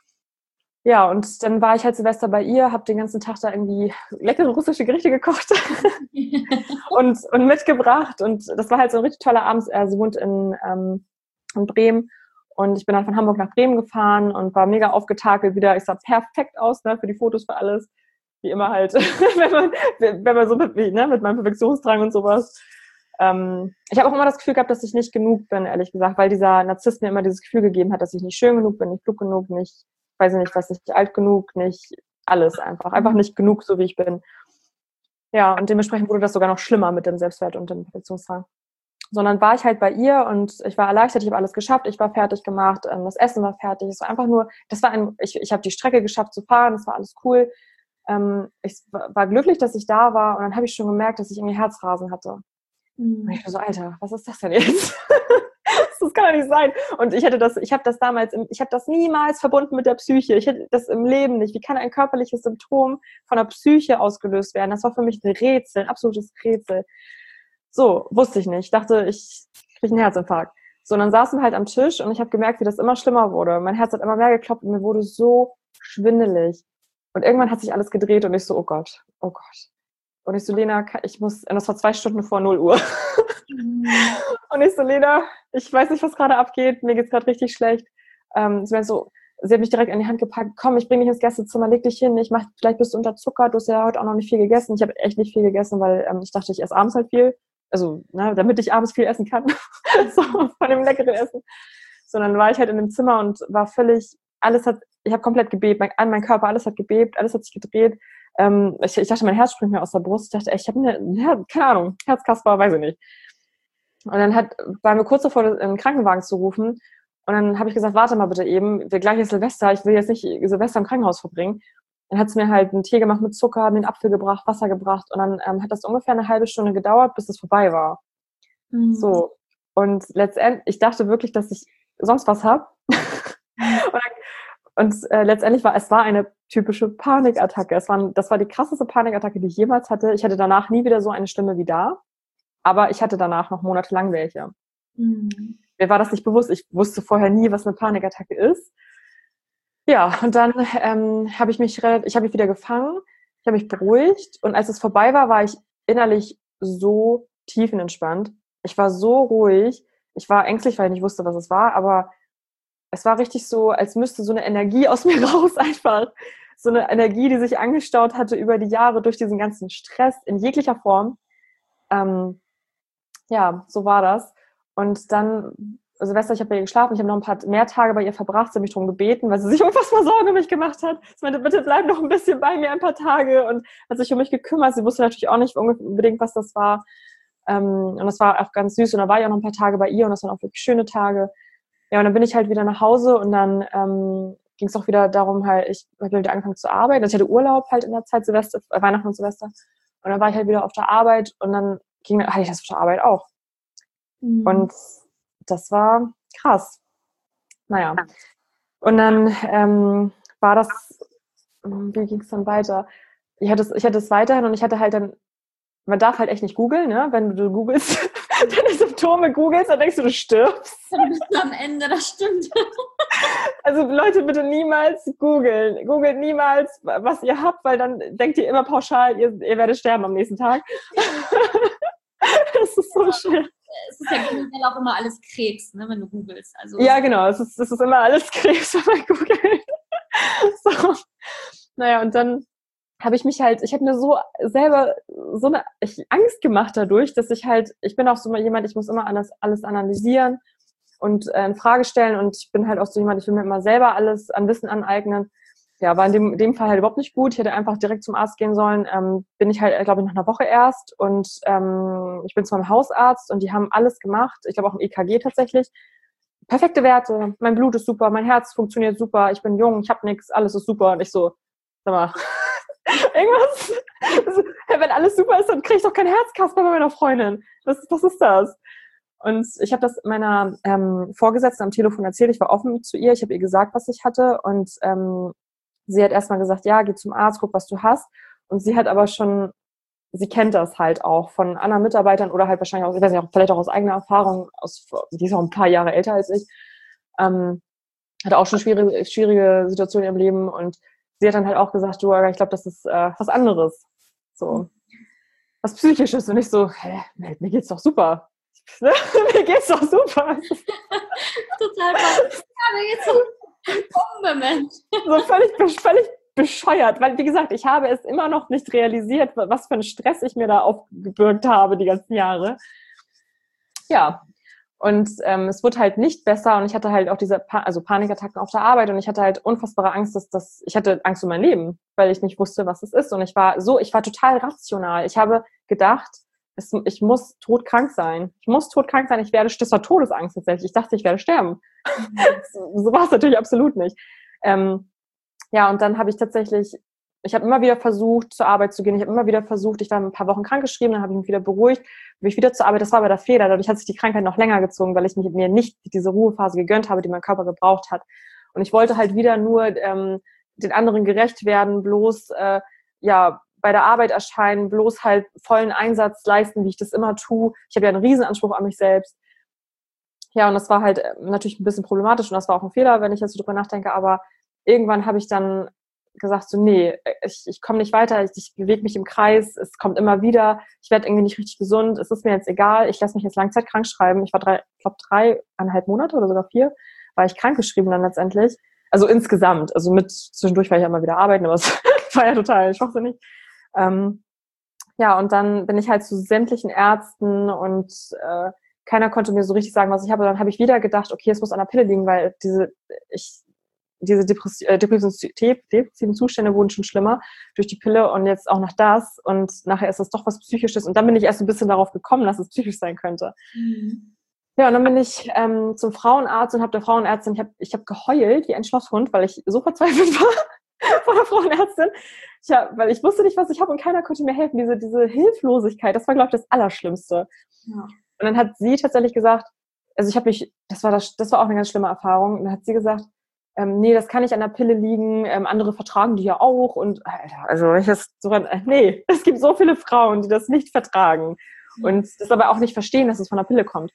Ja, und dann war ich halt Silvester bei ihr, habe den ganzen Tag da irgendwie leckere russische Gerichte gekocht und, und mitgebracht. Und das war halt so ein richtig toller Abend. Sie wohnt in, ähm, in Bremen. Und ich bin dann von Hamburg nach Bremen gefahren und war mega aufgetakelt wieder. Ich sah perfekt aus, ne, für die Fotos, für alles. Wie immer halt, wenn man, wenn man so mit, ne, mit meinem Perfektionsdrang und sowas. Ähm, ich habe auch immer das Gefühl gehabt, dass ich nicht genug bin, ehrlich gesagt, weil dieser Narzisst mir immer dieses Gefühl gegeben hat, dass ich nicht schön genug bin, nicht klug genug, nicht, weiß ich nicht, was nicht alt genug, nicht alles einfach. Einfach nicht genug, so wie ich bin. Ja, und dementsprechend wurde das sogar noch schlimmer mit dem Selbstwert und dem Perfektionsdrang. Sondern war ich halt bei ihr und ich war erleichtert, ich habe alles geschafft, ich war fertig gemacht, das Essen war fertig, es war einfach nur, das war ein, ich, ich habe die Strecke geschafft zu fahren, das war alles cool. Ich war glücklich, dass ich da war und dann habe ich schon gemerkt, dass ich irgendwie Herzrasen hatte. Und ich war so, Alter, was ist das denn jetzt? Das kann doch nicht sein. Und ich hätte das, ich habe das damals, ich habe das niemals verbunden mit der Psyche. Ich hätte das im Leben nicht. Wie kann ein körperliches Symptom von der Psyche ausgelöst werden? Das war für mich ein Rätsel, ein absolutes Rätsel. So, wusste ich nicht. Ich dachte, ich kriege einen Herzinfarkt. So, und dann saßen wir halt am Tisch und ich habe gemerkt, wie das immer schlimmer wurde. Mein Herz hat immer mehr geklopft und mir wurde so schwindelig. Und irgendwann hat sich alles gedreht und ich so, oh Gott, oh Gott. Und ich so, Lena, ich muss, und das war zwei Stunden vor null Uhr. Mhm. Und ich so, Lena, ich weiß nicht, was gerade abgeht, mir geht's gerade richtig schlecht. Ähm, sie, so, sie hat mich direkt an die Hand gepackt, komm, ich bring dich ins Gästezimmer, leg dich hin, ich mach, vielleicht bist du unterzuckert, du hast ja heute auch noch nicht viel gegessen. Ich habe echt nicht viel gegessen, weil ähm, ich dachte, ich esse abends halt viel. Also, ne, damit ich abends viel essen kann. So, von dem leckeren Essen. Sondern war ich halt in dem Zimmer und war völlig, alles hat, ich habe komplett gebebt, mein, mein Körper, alles hat gebebt, alles hat sich gedreht. Ähm, ich, ich dachte, mein Herz springt mir aus der Brust. Ich dachte, ey, ich habe eine, ja, keine Ahnung, Herzkasper, weiß ich nicht. Und dann hat, waren wir kurz davor, einen Krankenwagen zu rufen. Und dann habe ich gesagt, warte mal bitte eben, wir gleich ist Silvester, ich will jetzt nicht Silvester im Krankenhaus verbringen. Dann hat es mir halt einen Tee gemacht mit Zucker, mir einen Apfel gebracht, Wasser gebracht. Und dann ähm, hat das ungefähr eine halbe Stunde gedauert, bis es vorbei war. Mhm. So. Und letztendlich, ich dachte wirklich, dass ich sonst was habe. und und äh, letztendlich war es war eine typische Panikattacke. Es war, das war die krasseste Panikattacke, die ich jemals hatte. Ich hatte danach nie wieder so eine Stimme wie da. Aber ich hatte danach noch monatelang welche. Mhm. Mir war das nicht bewusst. Ich wusste vorher nie, was eine Panikattacke ist. Ja, und dann ähm, habe ich mich relativ, ich habe mich wieder gefangen, ich habe mich beruhigt. Und als es vorbei war, war ich innerlich so tiefenentspannt. Ich war so ruhig. Ich war ängstlich, weil ich nicht wusste, was es war. Aber es war richtig so, als müsste so eine Energie aus mir raus einfach. So eine Energie, die sich angestaut hatte über die Jahre durch diesen ganzen Stress in jeglicher Form. Ähm, ja, so war das. Und dann, Silvester, ich habe bei ihr geschlafen, ich habe noch ein paar mehr Tage bei ihr verbracht, sie hat mich darum gebeten, weil sie sich unfassbar Sorgen um mich gemacht hat. Sie meinte, bitte bleib noch ein bisschen bei mir, ein paar Tage, und hat sich um mich gekümmert. Sie wusste natürlich auch nicht unbedingt, was das war. Und das war auch ganz süß. Und dann war ich auch noch ein paar Tage bei ihr und das waren auch wirklich schöne Tage. Ja, und dann bin ich halt wieder nach Hause und dann ähm, ging es auch wieder darum, halt, ich habe wieder angefangen zu arbeiten. Also ich hatte Urlaub halt in der Zeit, Silvester, äh, Weihnachten und Silvester. Und dann war ich halt wieder auf der Arbeit und dann ging, hatte ich das auf der Arbeit auch. Mhm. Und das war krass. Naja. Und dann ähm, war das, wie ging es dann weiter? Ich hatte, es, ich hatte es weiterhin und ich hatte halt dann, man darf halt echt nicht googeln, ne? Wenn du googelst, deine Symptome googelst, dann denkst du, du stirbst. Dann bist du am Ende, das stimmt. Also Leute, bitte niemals googeln. Googelt niemals, was ihr habt, weil dann denkt ihr immer pauschal, ihr, ihr werdet sterben am nächsten Tag. Das ist so schön. Es ist ja generell auch immer alles Krebs, ne, wenn du googelst. Also ja, genau, es ist, es ist immer alles Krebs, wenn man googelt. So. Naja, und dann habe ich mich halt, ich habe mir so selber so eine ich, Angst gemacht dadurch, dass ich halt, ich bin auch so jemand, ich muss immer alles, alles analysieren und äh, in Frage stellen und ich bin halt auch so jemand, ich will mir immer selber alles an Wissen aneignen. Ja, war in dem, in dem Fall halt überhaupt nicht gut. Ich hätte einfach direkt zum Arzt gehen sollen. Ähm, bin ich halt, glaube ich, nach einer Woche erst und ähm, ich bin zu meinem Hausarzt und die haben alles gemacht. Ich glaube auch im E K G tatsächlich. Perfekte Werte, mein Blut ist super, mein Herz funktioniert super, ich bin jung, ich habe nichts, alles ist super. Und ich so, sag mal, irgendwas, also, wenn alles super ist, dann kriege ich doch kein Herzkasper bei meiner Freundin. Was, was ist das? Und ich habe das meiner ähm, Vorgesetzten am Telefon erzählt, ich war offen zu ihr, ich habe ihr gesagt, was ich hatte und ähm, sie hat erstmal gesagt, ja, geh zum Arzt, guck, was du hast. Und sie hat aber schon, sie kennt das halt auch von anderen Mitarbeitern oder halt wahrscheinlich auch, ich weiß nicht, vielleicht auch aus eigener Erfahrung, aus, die ist auch ein paar Jahre älter als ich, ähm, hatte auch schon schwierige, schwierige Situationen im Leben und sie hat dann halt auch gesagt, du, ich glaube, das ist äh, was anderes. So, was Psychisches. Und ich so, hä, mir geht's doch super. Mir geht's doch super. Total was. Ja, mir geht's doch Bombe, Mensch. So völlig, völlig bescheuert, weil, wie gesagt, ich habe es immer noch nicht realisiert, was für einen Stress ich mir da aufgebürgt habe die ganzen Jahre. Ja, und ähm, es wurde halt nicht besser und ich hatte halt auch diese pa- also Panikattacken auf der Arbeit und ich hatte halt unfassbare Angst, dass das, ich hatte Angst um mein Leben, weil ich nicht wusste, was es ist und ich war so, ich war total rational. Ich habe gedacht, es, ich muss todkrank sein. Ich muss todkrank sein, ich werde, das war Todesangst tatsächlich. Ich dachte, ich werde sterben. So war es natürlich absolut nicht. Ähm, ja, und dann habe ich tatsächlich, ich habe immer wieder versucht, zur Arbeit zu gehen. Ich habe immer wieder versucht, ich war ein paar Wochen krankgeschrieben, dann habe ich mich wieder beruhigt, bin ich wieder zur Arbeit. Das war aber der Fehler. Dadurch hat sich die Krankheit noch länger gezogen, weil ich mich, mir nicht diese Ruhephase gegönnt habe, die mein Körper gebraucht hat. Und ich wollte halt wieder nur ähm, den anderen gerecht werden, bloß äh, ja bei der Arbeit erscheinen, bloß halt vollen Einsatz leisten, wie ich das immer tue. Ich habe ja einen Riesenanspruch an mich selbst. Ja, und das war halt natürlich ein bisschen problematisch und das war auch ein Fehler, wenn ich jetzt so drüber nachdenke, aber irgendwann habe ich dann gesagt, so nee, ich, ich komme nicht weiter, ich, ich bewege mich im Kreis, es kommt immer wieder, ich werde irgendwie nicht richtig gesund, es ist mir jetzt egal, ich lasse mich jetzt langzeitkrank schreiben. Ich war drei, ich glaube dreieinhalb Monate oder sogar vier, war ich krankgeschrieben dann letztendlich. Also insgesamt, also mit zwischendurch war ich ja immer wieder arbeiten, aber es war ja total schwachsinnig. Ähm, ja, und dann bin ich halt zu sämtlichen Ärzten und äh, keiner konnte mir so richtig sagen, was ich habe. Und dann habe ich wieder gedacht, okay, es muss an der Pille liegen, weil diese, ich diese Depress äh, depressiven Zustände wurden schon schlimmer durch die Pille und jetzt auch noch das und nachher ist das doch was Psychisches und dann bin ich erst ein bisschen darauf gekommen, dass es psychisch sein könnte. Mhm. Ja, und dann bin ich ähm, zum Frauenarzt und habe der Frauenärztin, ich habe ich hab geheult wie ein Schlosshund, weil ich so verzweifelt war von der Frauenärztin, ich hab, weil ich wusste nicht, was ich habe und keiner konnte mir helfen. Diese, diese Hilflosigkeit, das war, glaube ich, das Allerschlimmste. Ja. Und dann hat sie tatsächlich gesagt, also ich habe mich, das war das, das war auch eine ganz schlimme Erfahrung, und dann hat sie gesagt, ähm, nee, das kann nicht an der Pille liegen, ähm, andere vertragen die ja auch und Alter, also ich das so, äh, nee, es gibt so viele Frauen, die das nicht vertragen und das aber auch nicht verstehen, dass es von der Pille kommt.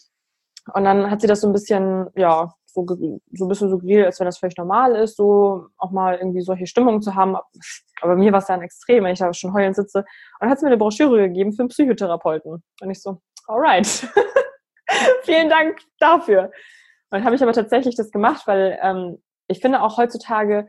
Und dann hat sie das so ein bisschen, ja, so, so ein bisschen suggeriert, als wenn das völlig normal ist, so auch mal irgendwie solche Stimmungen zu haben. Aber mir war es dann extrem, wenn ich da schon heulend sitze. Und dann hat sie mir eine Broschüre gegeben für einen Psychotherapeuten. Und ich so, alright, vielen Dank dafür. Und dann habe ich aber tatsächlich das gemacht, weil ähm, ich finde auch heutzutage,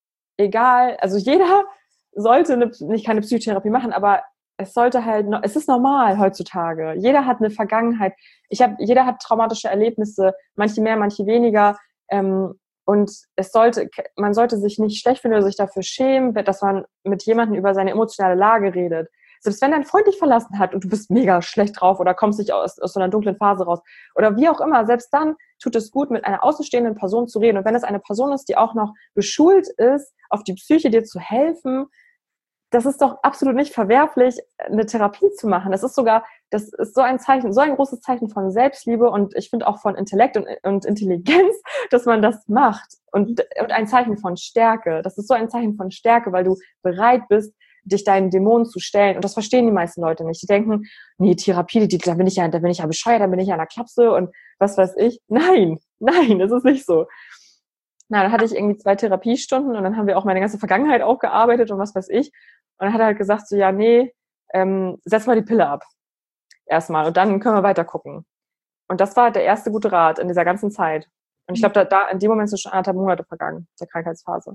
egal, also jeder sollte eine, nicht keine Psychotherapie machen, aber es sollte halt, es ist normal heutzutage. Jeder hat eine Vergangenheit. Ich habe, jeder hat traumatische Erlebnisse, manche mehr, manche weniger. Ähm, und es sollte, man sollte sich nicht schlecht finden oder sich dafür schämen, dass man mit jemandem über seine emotionale Lage redet. Selbst wenn dein Freund dich verlassen hat und du bist mega schlecht drauf oder kommst nicht aus, aus so einer dunklen Phase raus oder wie auch immer, selbst dann tut es gut, mit einer außenstehenden Person zu reden. Und wenn es eine Person ist, die auch noch geschult ist, auf die Psyche dir zu helfen, das ist doch absolut nicht verwerflich, eine Therapie zu machen. Das ist sogar, das ist so ein Zeichen, so ein großes Zeichen von Selbstliebe und ich finde auch von Intellekt und, und Intelligenz, dass man das macht und, und ein Zeichen von Stärke. Das ist so ein Zeichen von Stärke, weil du bereit bist, dich deinen Dämonen zu stellen. Und das verstehen die meisten Leute nicht. Die denken, nee, Therapie, die, da bin ich ja, da bin ich ja bescheuert, da bin ich ja an der Klapse und was weiß ich. Nein, nein, das ist nicht so. Na, dann hatte ich irgendwie zwei Therapiestunden und dann haben wir auch meine ganze Vergangenheit aufgearbeitet und was weiß ich. Und dann hat er halt gesagt so, ja, nee, ähm, setz mal die Pille ab. Erstmal. Und dann können wir weiter gucken. Und das war der erste gute Rat in dieser ganzen Zeit. Und ich glaube, da, da in dem Moment sind schon anderthalb Monate vergangen, der Krankheitsphase.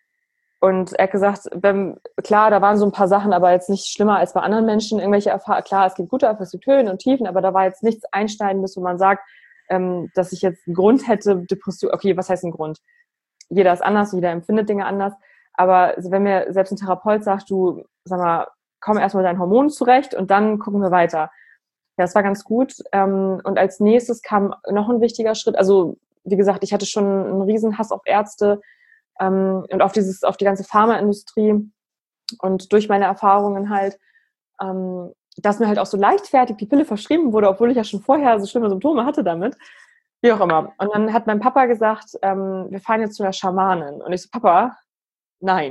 Und er hat gesagt, wenn, klar, da waren so ein paar Sachen, aber jetzt nicht schlimmer als bei anderen Menschen. Irgendwelche Erfahrungen, klar, es gibt gute Erfahrungen, es gibt Höhen und Tiefen, aber da war jetzt nichts Einschneidendes, wo man sagt, ähm, dass ich jetzt einen Grund hätte, Depression, okay, was heißt ein Grund? Jeder ist anders, jeder empfindet Dinge anders. Aber wenn mir selbst ein Therapeut sagt, du, sag mal, komm erstmal mit deinen Hormonen zurecht und dann gucken wir weiter. Ja, das war ganz gut. Und als nächstes kam noch ein wichtiger Schritt. Also, wie gesagt, ich hatte schon einen riesen Hass auf Ärzte und auf dieses, auf die ganze Pharmaindustrie und durch meine Erfahrungen halt, dass mir halt auch so leichtfertig die Pille verschrieben wurde, obwohl ich ja schon vorher so schlimme Symptome hatte damit. Wie auch immer. Und dann hat mein Papa gesagt, wir fahren jetzt zu einer Schamanin. Und ich so, Papa, nein.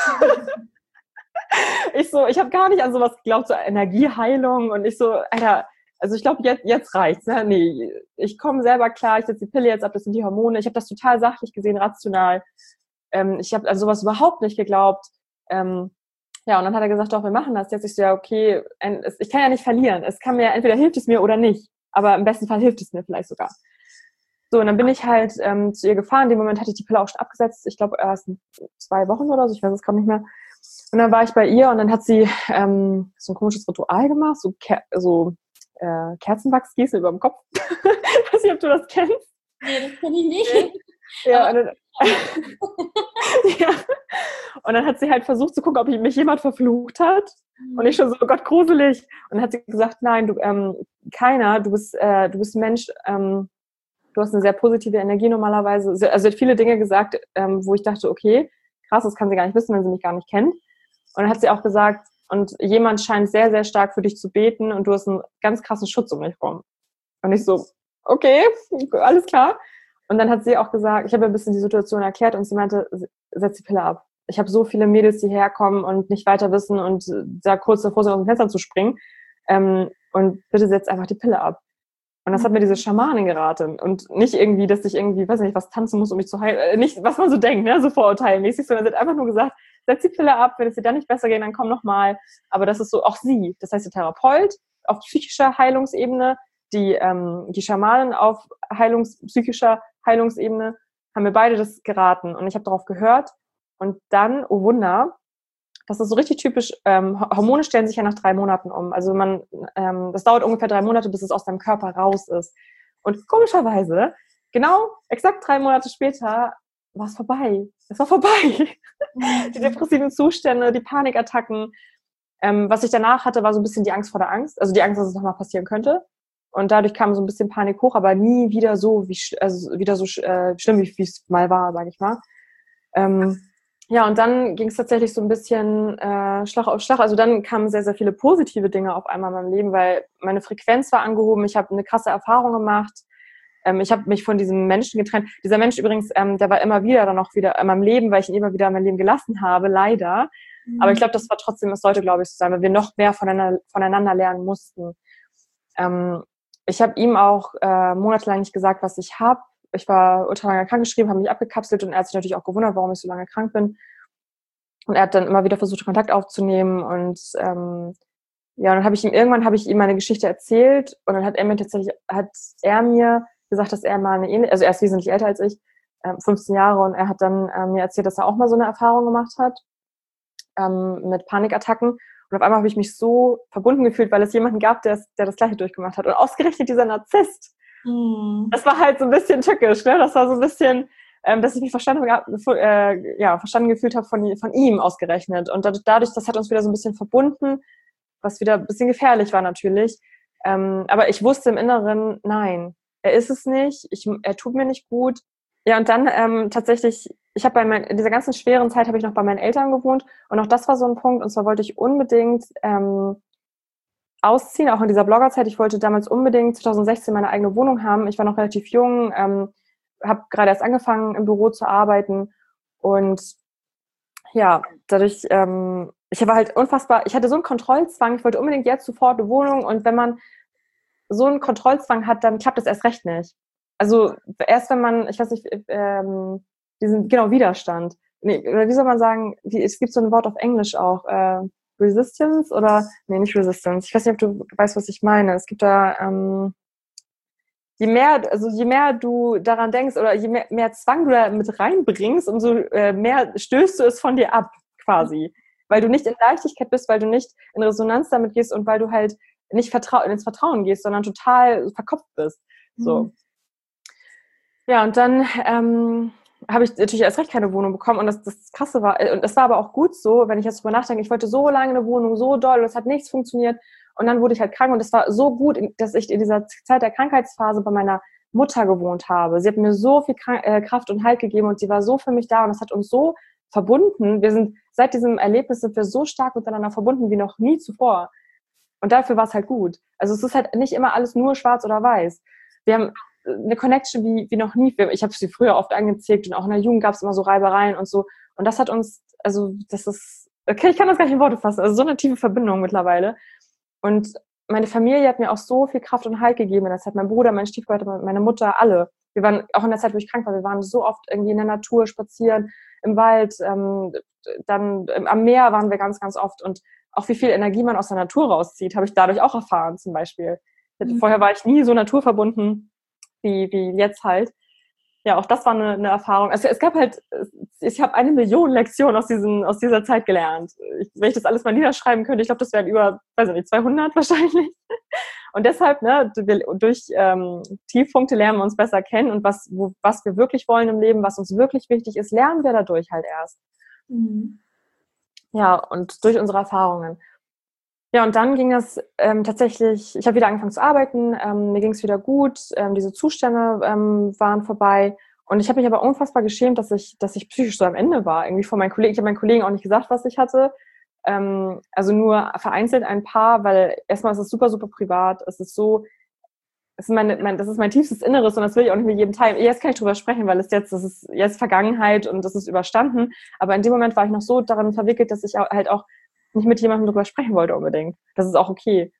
ich so, ich habe gar nicht an sowas geglaubt, so Energieheilung und ich so, Alter, also ich glaube, jetzt, jetzt reicht's. Ne? Nee, ich komme selber klar, ich setze die Pille jetzt ab, das sind die Hormone. Ich habe das total sachlich gesehen, rational. Ähm, ich habe an sowas überhaupt nicht geglaubt. Ähm, ja, und dann hat er gesagt, doch, wir machen das jetzt. Ich so, ja, okay, ein, es, ich kann ja nicht verlieren. Es kann mir, entweder hilft es mir oder nicht. Aber im besten Fall hilft es mir vielleicht sogar. So, und dann bin ich halt ähm, zu ihr gefahren. In dem Moment hatte ich die Pille auch schon abgesetzt. Ich glaube, erst in zwei Wochen oder so. Ich weiß es gar nicht mehr. Und dann war ich bei ihr und dann hat sie ähm, so ein komisches Ritual gemacht, so, Ker- so äh, Kerzenwachsgießen über dem Kopf. Ich weiß nicht, ob du das kennst. Nee, das kenne ich nicht. Ja, und dann, ja. Und dann hat sie halt versucht zu gucken, ob mich jemand verflucht hat. Und ich schon so, oh Gott, gruselig. Und dann hat sie gesagt, nein, du, ähm, keiner, du bist, äh, du bist ein Mensch, ähm, du hast eine sehr positive Energie normalerweise. Also sie hat viele Dinge gesagt, ähm, wo ich dachte, okay, krass, das kann sie gar nicht wissen, wenn sie mich gar nicht kennt. Und dann hat sie auch gesagt, und jemand scheint sehr, sehr stark für dich zu beten und du hast einen ganz krassen Schutz um dich rum. Und ich so, okay, alles klar. Und dann hat sie auch gesagt, ich habe ein bisschen die Situation erklärt und sie meinte, setz die Pille ab. Ich habe so viele Mädels, die herkommen und nicht weiter wissen und da kurz davor sind, aus dem Fenster zu springen. Ähm, und bitte setz einfach die Pille ab. Und das hat mir diese Schamanin geraten. Und nicht irgendwie, dass ich irgendwie, weiß nicht, was tanzen muss, um mich zu heilen. Äh, nicht, was man so denkt, ne, so vorurteilmäßig, sondern sie hat einfach nur gesagt, setz die Pille ab, wenn es dir dann nicht besser geht, dann komm nochmal. Aber das ist so, auch sie, das heißt der Therapeut auf psychischer Heilungsebene, die, ähm, die Schamanin auf Heilungs-, psychischer Heilungsebene, haben mir beide das geraten. Und ich habe darauf gehört. Und dann, oh Wunder, das ist so richtig typisch, ähm, Hormone stellen sich ja nach drei Monaten um. Also man, ähm, das dauert ungefähr drei Monate, bis es aus deinem Körper raus ist. Und komischerweise, genau, exakt drei Monate später, war es vorbei. Es war vorbei. Die depressiven Zustände, die Panikattacken. Ähm, was ich danach hatte, war so ein bisschen die Angst vor der Angst. Also die Angst, dass es nochmal passieren könnte. Und dadurch kam so ein bisschen Panik hoch, aber nie wieder so, wie also wieder so äh, schlimm, wie es mal war, sage ich mal. Ähm, ja, und dann ging es tatsächlich so ein bisschen äh, Schlag auf Schlag. Also dann kamen sehr, sehr viele positive Dinge auf einmal in meinem Leben, weil meine Frequenz war angehoben. Ich habe eine krasse Erfahrung gemacht. Ähm, ich habe mich von diesem Menschen getrennt. Dieser Mensch übrigens, ähm, der war immer wieder dann auch wieder in meinem Leben, weil ich ihn immer wieder in mein Leben gelassen habe, leider. Mhm. Aber ich glaube, das war trotzdem, es sollte, glaube ich, so sein, weil wir noch mehr voneinander, voneinander lernen mussten. Ähm, ich habe ihm auch äh, monatelang nicht gesagt, was ich habe. Ich war ultra lange krankgeschrieben, habe mich abgekapselt und er hat sich natürlich auch gewundert, warum ich so lange krank bin. Und er hat dann immer wieder versucht, Kontakt aufzunehmen und ähm, ja, und dann habe ich ihm, irgendwann habe ich ihm meine Geschichte erzählt und dann hat er mir tatsächlich, hat er mir gesagt, dass er mal eine ähnliche, also er ist wesentlich älter als ich, äh, fünfzehn Jahre, und er hat dann äh, mir erzählt, dass er auch mal so eine Erfahrung gemacht hat ähm, mit Panikattacken. Und auf einmal habe ich mich so verbunden gefühlt, weil es jemanden gab, der, der das Gleiche durchgemacht hat. Und ausgerechnet dieser Narzisst. Mhm. Das war halt so ein bisschen tückisch, ne? Das war so ein bisschen, ähm, dass ich mich verstanden, äh, ja, verstanden gefühlt habe von, von ihm ausgerechnet. Und dadurch, das hat uns wieder so ein bisschen verbunden, was wieder ein bisschen gefährlich war natürlich. Ähm, aber ich wusste im Inneren, nein, er ist es nicht, ich, er tut mir nicht gut. Ja, und dann ähm, tatsächlich, ich habe bei mein, in dieser ganzen schweren Zeit habe ich noch bei meinen Eltern gewohnt und auch das war so ein Punkt, und zwar wollte ich unbedingt ähm, ausziehen, auch in dieser Bloggerzeit. Ich wollte damals unbedingt zwanzig sechzehn meine eigene Wohnung haben. Ich war noch relativ jung, ähm, habe gerade erst angefangen im Büro zu arbeiten und ja, dadurch, ähm, ich war halt unfassbar, ich hatte so einen Kontrollzwang, ich wollte unbedingt jetzt sofort eine Wohnung, und wenn man so einen Kontrollzwang hat, dann klappt das erst recht nicht. Also erst wenn man, ich weiß nicht, ähm, diesen, genau, Widerstand. Nee, oder wie soll man sagen, wie, es gibt so ein Wort auf Englisch auch, äh, Resistance oder, nee, nicht Resistance. Ich weiß nicht, ob du weißt, was ich meine. Es gibt da, ähm, je mehr, also je mehr du daran denkst oder je mehr, mehr Zwang du da mit reinbringst, umso äh, mehr stößt du es von dir ab, quasi. Weil du nicht in Leichtigkeit bist, weil du nicht in Resonanz damit gehst und weil du halt nicht vertrau- ins Vertrauen gehst, sondern total verkopft bist. So. Mhm. Ja, und dann ähm, habe ich natürlich erst recht keine Wohnung bekommen, und das, das Krasse war, und das war aber auch gut so, wenn ich jetzt drüber nachdenke, ich wollte so lange eine Wohnung, so doll, und es hat nichts funktioniert, und dann wurde ich halt krank, und es war so gut, dass ich in dieser Zeit der Krankheitsphase bei meiner Mutter gewohnt habe. Sie hat mir so viel Kraft und Halt gegeben, und sie war so für mich da, und es hat uns so verbunden. Wir sind, seit diesem Erlebnis sind wir so stark miteinander verbunden wie noch nie zuvor. Und dafür war es halt gut. Also es ist halt nicht immer alles nur schwarz oder weiß. Wir haben eine Connection wie, wie noch nie. Ich habe sie früher oft angezickt, und auch in der Jugend gab es immer so Reibereien und so. Und das hat uns, also das ist, okay, ich kann das gar nicht in Worte fassen, also so eine tiefe Verbindung mittlerweile. Und meine Familie hat mir auch so viel Kraft und Halt gegeben in der Zeit. Mein Bruder, mein Stiefvater, meine Mutter, alle. Wir waren auch in der Zeit, wo ich krank war, wir waren so oft irgendwie in der Natur spazieren, im Wald, ähm, dann ähm, am Meer waren wir ganz, ganz oft. Und auch wie viel Energie man aus der Natur rauszieht, habe ich dadurch auch erfahren zum Beispiel. Mhm. Vorher war ich nie so naturverbunden wie, wie jetzt halt. Ja, auch das war eine, eine Erfahrung. Also es gab halt, ich habe eine Million Lektionen aus, diesen, aus dieser Zeit gelernt. Ich, wenn ich das alles mal niederschreiben könnte, ich glaube, das wären über, weiß ich nicht, zweihundert wahrscheinlich. Und deshalb, ne, durch ähm, Tiefpunkte lernen wir uns besser kennen, und was, wo, was wir wirklich wollen im Leben, was uns wirklich wichtig ist, lernen wir dadurch halt erst. Mhm. Ja, und durch unsere Erfahrungen. Ja, und dann ging es ähm, tatsächlich, ich habe wieder angefangen zu arbeiten, ähm, mir ging es wieder gut, ähm, diese Zustände ähm, waren vorbei, und ich habe mich aber unfassbar geschämt, dass ich, dass ich psychisch so am Ende war, irgendwie vor meinen Kollegen. Ich habe meinen Kollegen auch nicht gesagt, was ich hatte, ähm, also nur vereinzelt ein paar, weil erstmal ist es super, super privat, es ist so, es ist meine, mein, das ist mein tiefstes Inneres, und das will ich auch nicht mit jedem teilen. Jetzt kann ich drüber sprechen, weil es jetzt, das ist jetzt Vergangenheit und das ist überstanden, aber in dem Moment war ich noch so daran verwickelt, dass ich halt auch nicht mit jemandem drüber sprechen wollte unbedingt. Das ist auch okay.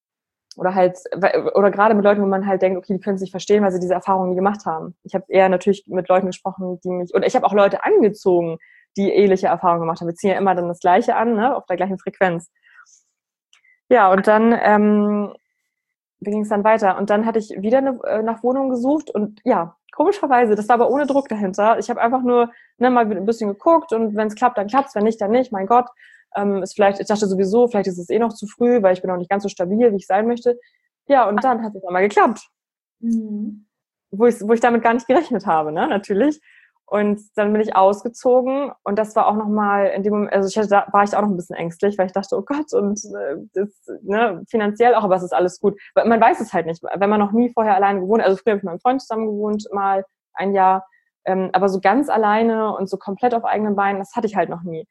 Oder halt, oder gerade mit Leuten, wo man halt denkt, okay, die können es nicht verstehen, weil sie diese Erfahrungen nie gemacht haben. Ich habe eher natürlich mit Leuten gesprochen, die mich, oder ich habe auch Leute angezogen, die ähnliche Erfahrungen gemacht haben. Wir ziehen ja immer dann das Gleiche an, ne, auf der gleichen Frequenz. Ja, und dann, ähm, wie ging es dann weiter? Und dann hatte ich wieder eine, äh, nach Wohnung gesucht, und ja, komischerweise, das war aber ohne Druck dahinter. Ich habe einfach nur, ne, mal ein bisschen geguckt, und wenn es klappt, dann klappt es, wenn nicht, dann nicht, mein Gott. Ähm, ist vielleicht, ich dachte sowieso, vielleicht ist es eh noch zu früh, weil ich bin auch nicht ganz so stabil, wie ich sein möchte. Ja, und dann hat es einmal geklappt. Mhm. Wo ich, wo ich damit gar nicht gerechnet habe, ne, natürlich. Und dann bin ich ausgezogen und das war auch nochmal in dem Moment, also ich hatte, da war ich auch noch ein bisschen ängstlich, weil ich dachte, oh Gott, und äh, das, ne, finanziell auch, aber es ist alles gut. Weil man weiß es halt nicht, wenn man noch nie vorher alleine gewohnt, also früher habe ich mit meinem Freund zusammen gewohnt, mal ein Jahr, ähm, aber so ganz alleine und so komplett auf eigenen Beinen, das hatte ich halt noch nie.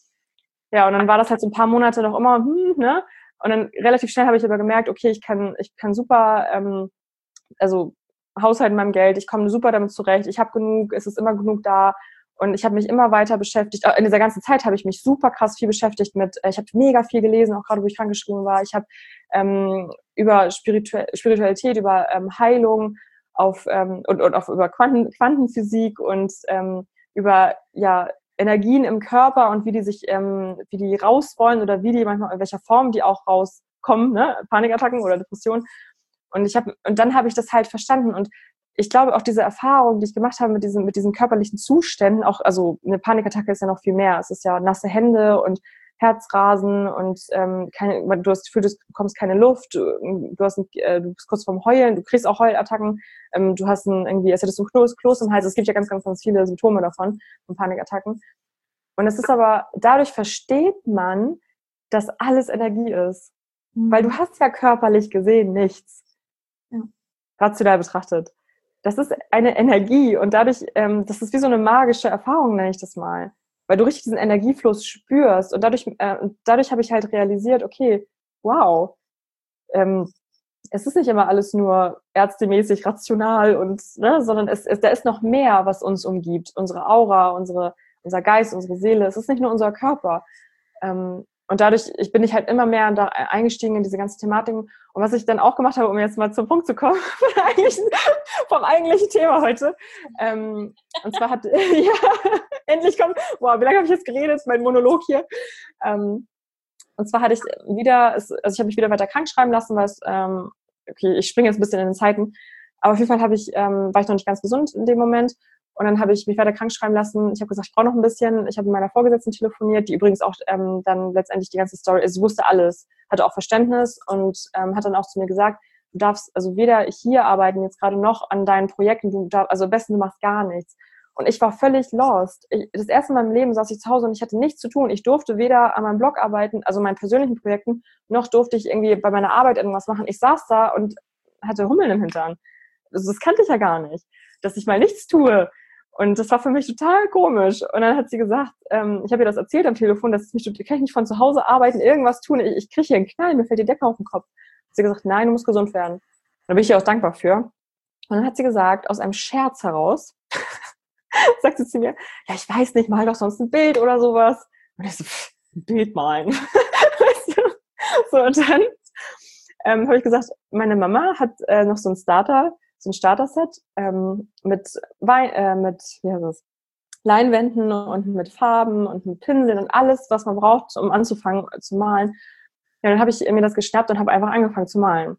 Ja, und dann war das halt so ein paar Monate noch immer, hm, ne, und dann relativ schnell habe ich aber gemerkt, okay, ich kann, ich kann super, ähm, also haushalten mit meinem Geld, ich komme super damit zurecht, ich habe genug, es ist immer genug da und ich habe mich immer weiter beschäftigt. In dieser ganzen Zeit habe ich mich super krass viel beschäftigt mit, ich habe mega viel gelesen, auch gerade wo ich krankgeschrieben war. Ich habe ähm, über Spiritu- Spiritualität, über ähm, Heilung auf, ähm, und, und auch über Quanten, Quantenphysik und ähm, über ja Energien im Körper und wie die sich, ähm, wie die raus wollen oder wie die manchmal in welcher Form die auch rauskommen, ne? Panikattacken oder Depressionen. Und ich habe, und dann habe ich das halt verstanden. Und ich glaube auch diese Erfahrung, die ich gemacht habe mit diesen, mit diesen körperlichen Zuständen, auch, also eine Panikattacke ist ja noch viel mehr. Es ist ja nasse Hände und Herzrasen und ähm, keine, du hast das Gefühl, du bekommst keine Luft, du, du, hast ein, äh, du bist kurz vorm Heulen, du kriegst auch Heulattacken, ähm, du hast ein, irgendwie, als hättest du ein Kloß, Kloß im Hals. Es gibt ja ganz, ganz, ganz viele Symptome davon, von Panikattacken. Und es ist aber, dadurch versteht man, dass alles Energie ist. Mhm. Weil du hast ja körperlich gesehen nichts. Ja. Rational betrachtet. Das ist eine Energie und dadurch, ähm, das ist wie so eine magische Erfahrung, nenne ich das mal. Weil du richtig diesen Energiefluss spürst und dadurch, äh, dadurch habe ich halt realisiert, okay, wow, ähm, es ist nicht immer alles nur ärztemäßig rational und, ne, sondern es, es, da ist noch mehr, was uns umgibt. Unsere Aura, unsere, unser Geist, unsere Seele. Es ist nicht nur unser Körper. Ähm, Und dadurch ich bin ich halt immer mehr da eingestiegen in diese ganzen Thematiken. Und was ich dann auch gemacht habe, um jetzt mal zum Punkt zu kommen, vom eigentlichen, vom eigentlichen Thema heute. Ähm, und zwar hat, ja, endlich kommt, boah, wie lange habe ich jetzt geredet? Mein Monolog hier. Ähm, und zwar hatte ich wieder, also ich habe mich wieder weiter krank schreiben lassen, weil es, ähm, okay, ich springe jetzt ein bisschen in den Zeiten, aber auf jeden Fall habe ich, ähm, war ich noch nicht ganz gesund in dem Moment. Und dann habe ich mich weiter krank schreiben lassen. Ich habe gesagt, ich brauche noch ein bisschen. Ich habe mit meiner Vorgesetzten telefoniert, die übrigens auch ähm, dann letztendlich die ganze Story, sie wusste alles, hatte auch Verständnis und ähm, hat dann auch zu mir gesagt, du darfst also weder hier arbeiten, jetzt gerade noch an deinen Projekten, du darfst, also am besten du machst gar nichts. Und ich war völlig lost. Ich, das erste Mal in meinem Leben saß ich zu Hause und ich hatte nichts zu tun. Ich durfte weder an meinem Blog arbeiten, also meinen persönlichen Projekten, noch durfte ich irgendwie bei meiner Arbeit irgendwas machen. Ich saß da und hatte Hummeln im Hintern. Also das kannte ich ja gar nicht, dass ich mal nichts tue. Und das war für mich total komisch. Und dann hat sie gesagt, ähm, ich habe ihr das erzählt am Telefon, dass ich mich, kann ich nicht von zu Hause arbeiten, irgendwas tun, ich, ich kriege hier einen Knall, mir fällt die Decke auf den Kopf. Hat sie gesagt, nein, du musst gesund werden. Da bin ich ihr auch dankbar für. Und dann hat sie gesagt, aus einem Scherz heraus, sagt sie zu mir, ja, ich weiß nicht, mal doch sonst ein Bild oder sowas. Und ich so, pff, ein Bild malen. Weißt du? So, und dann ähm, habe ich gesagt, meine Mama hat äh, noch so ein Starter, so ein Starter-Set ähm, mit, Wein, äh, mit wie heißt das? Leinwänden und mit Farben und mit Pinseln und alles, was man braucht, um anzufangen zu malen. Ja, dann habe ich mir das geschnappt und habe einfach angefangen zu malen.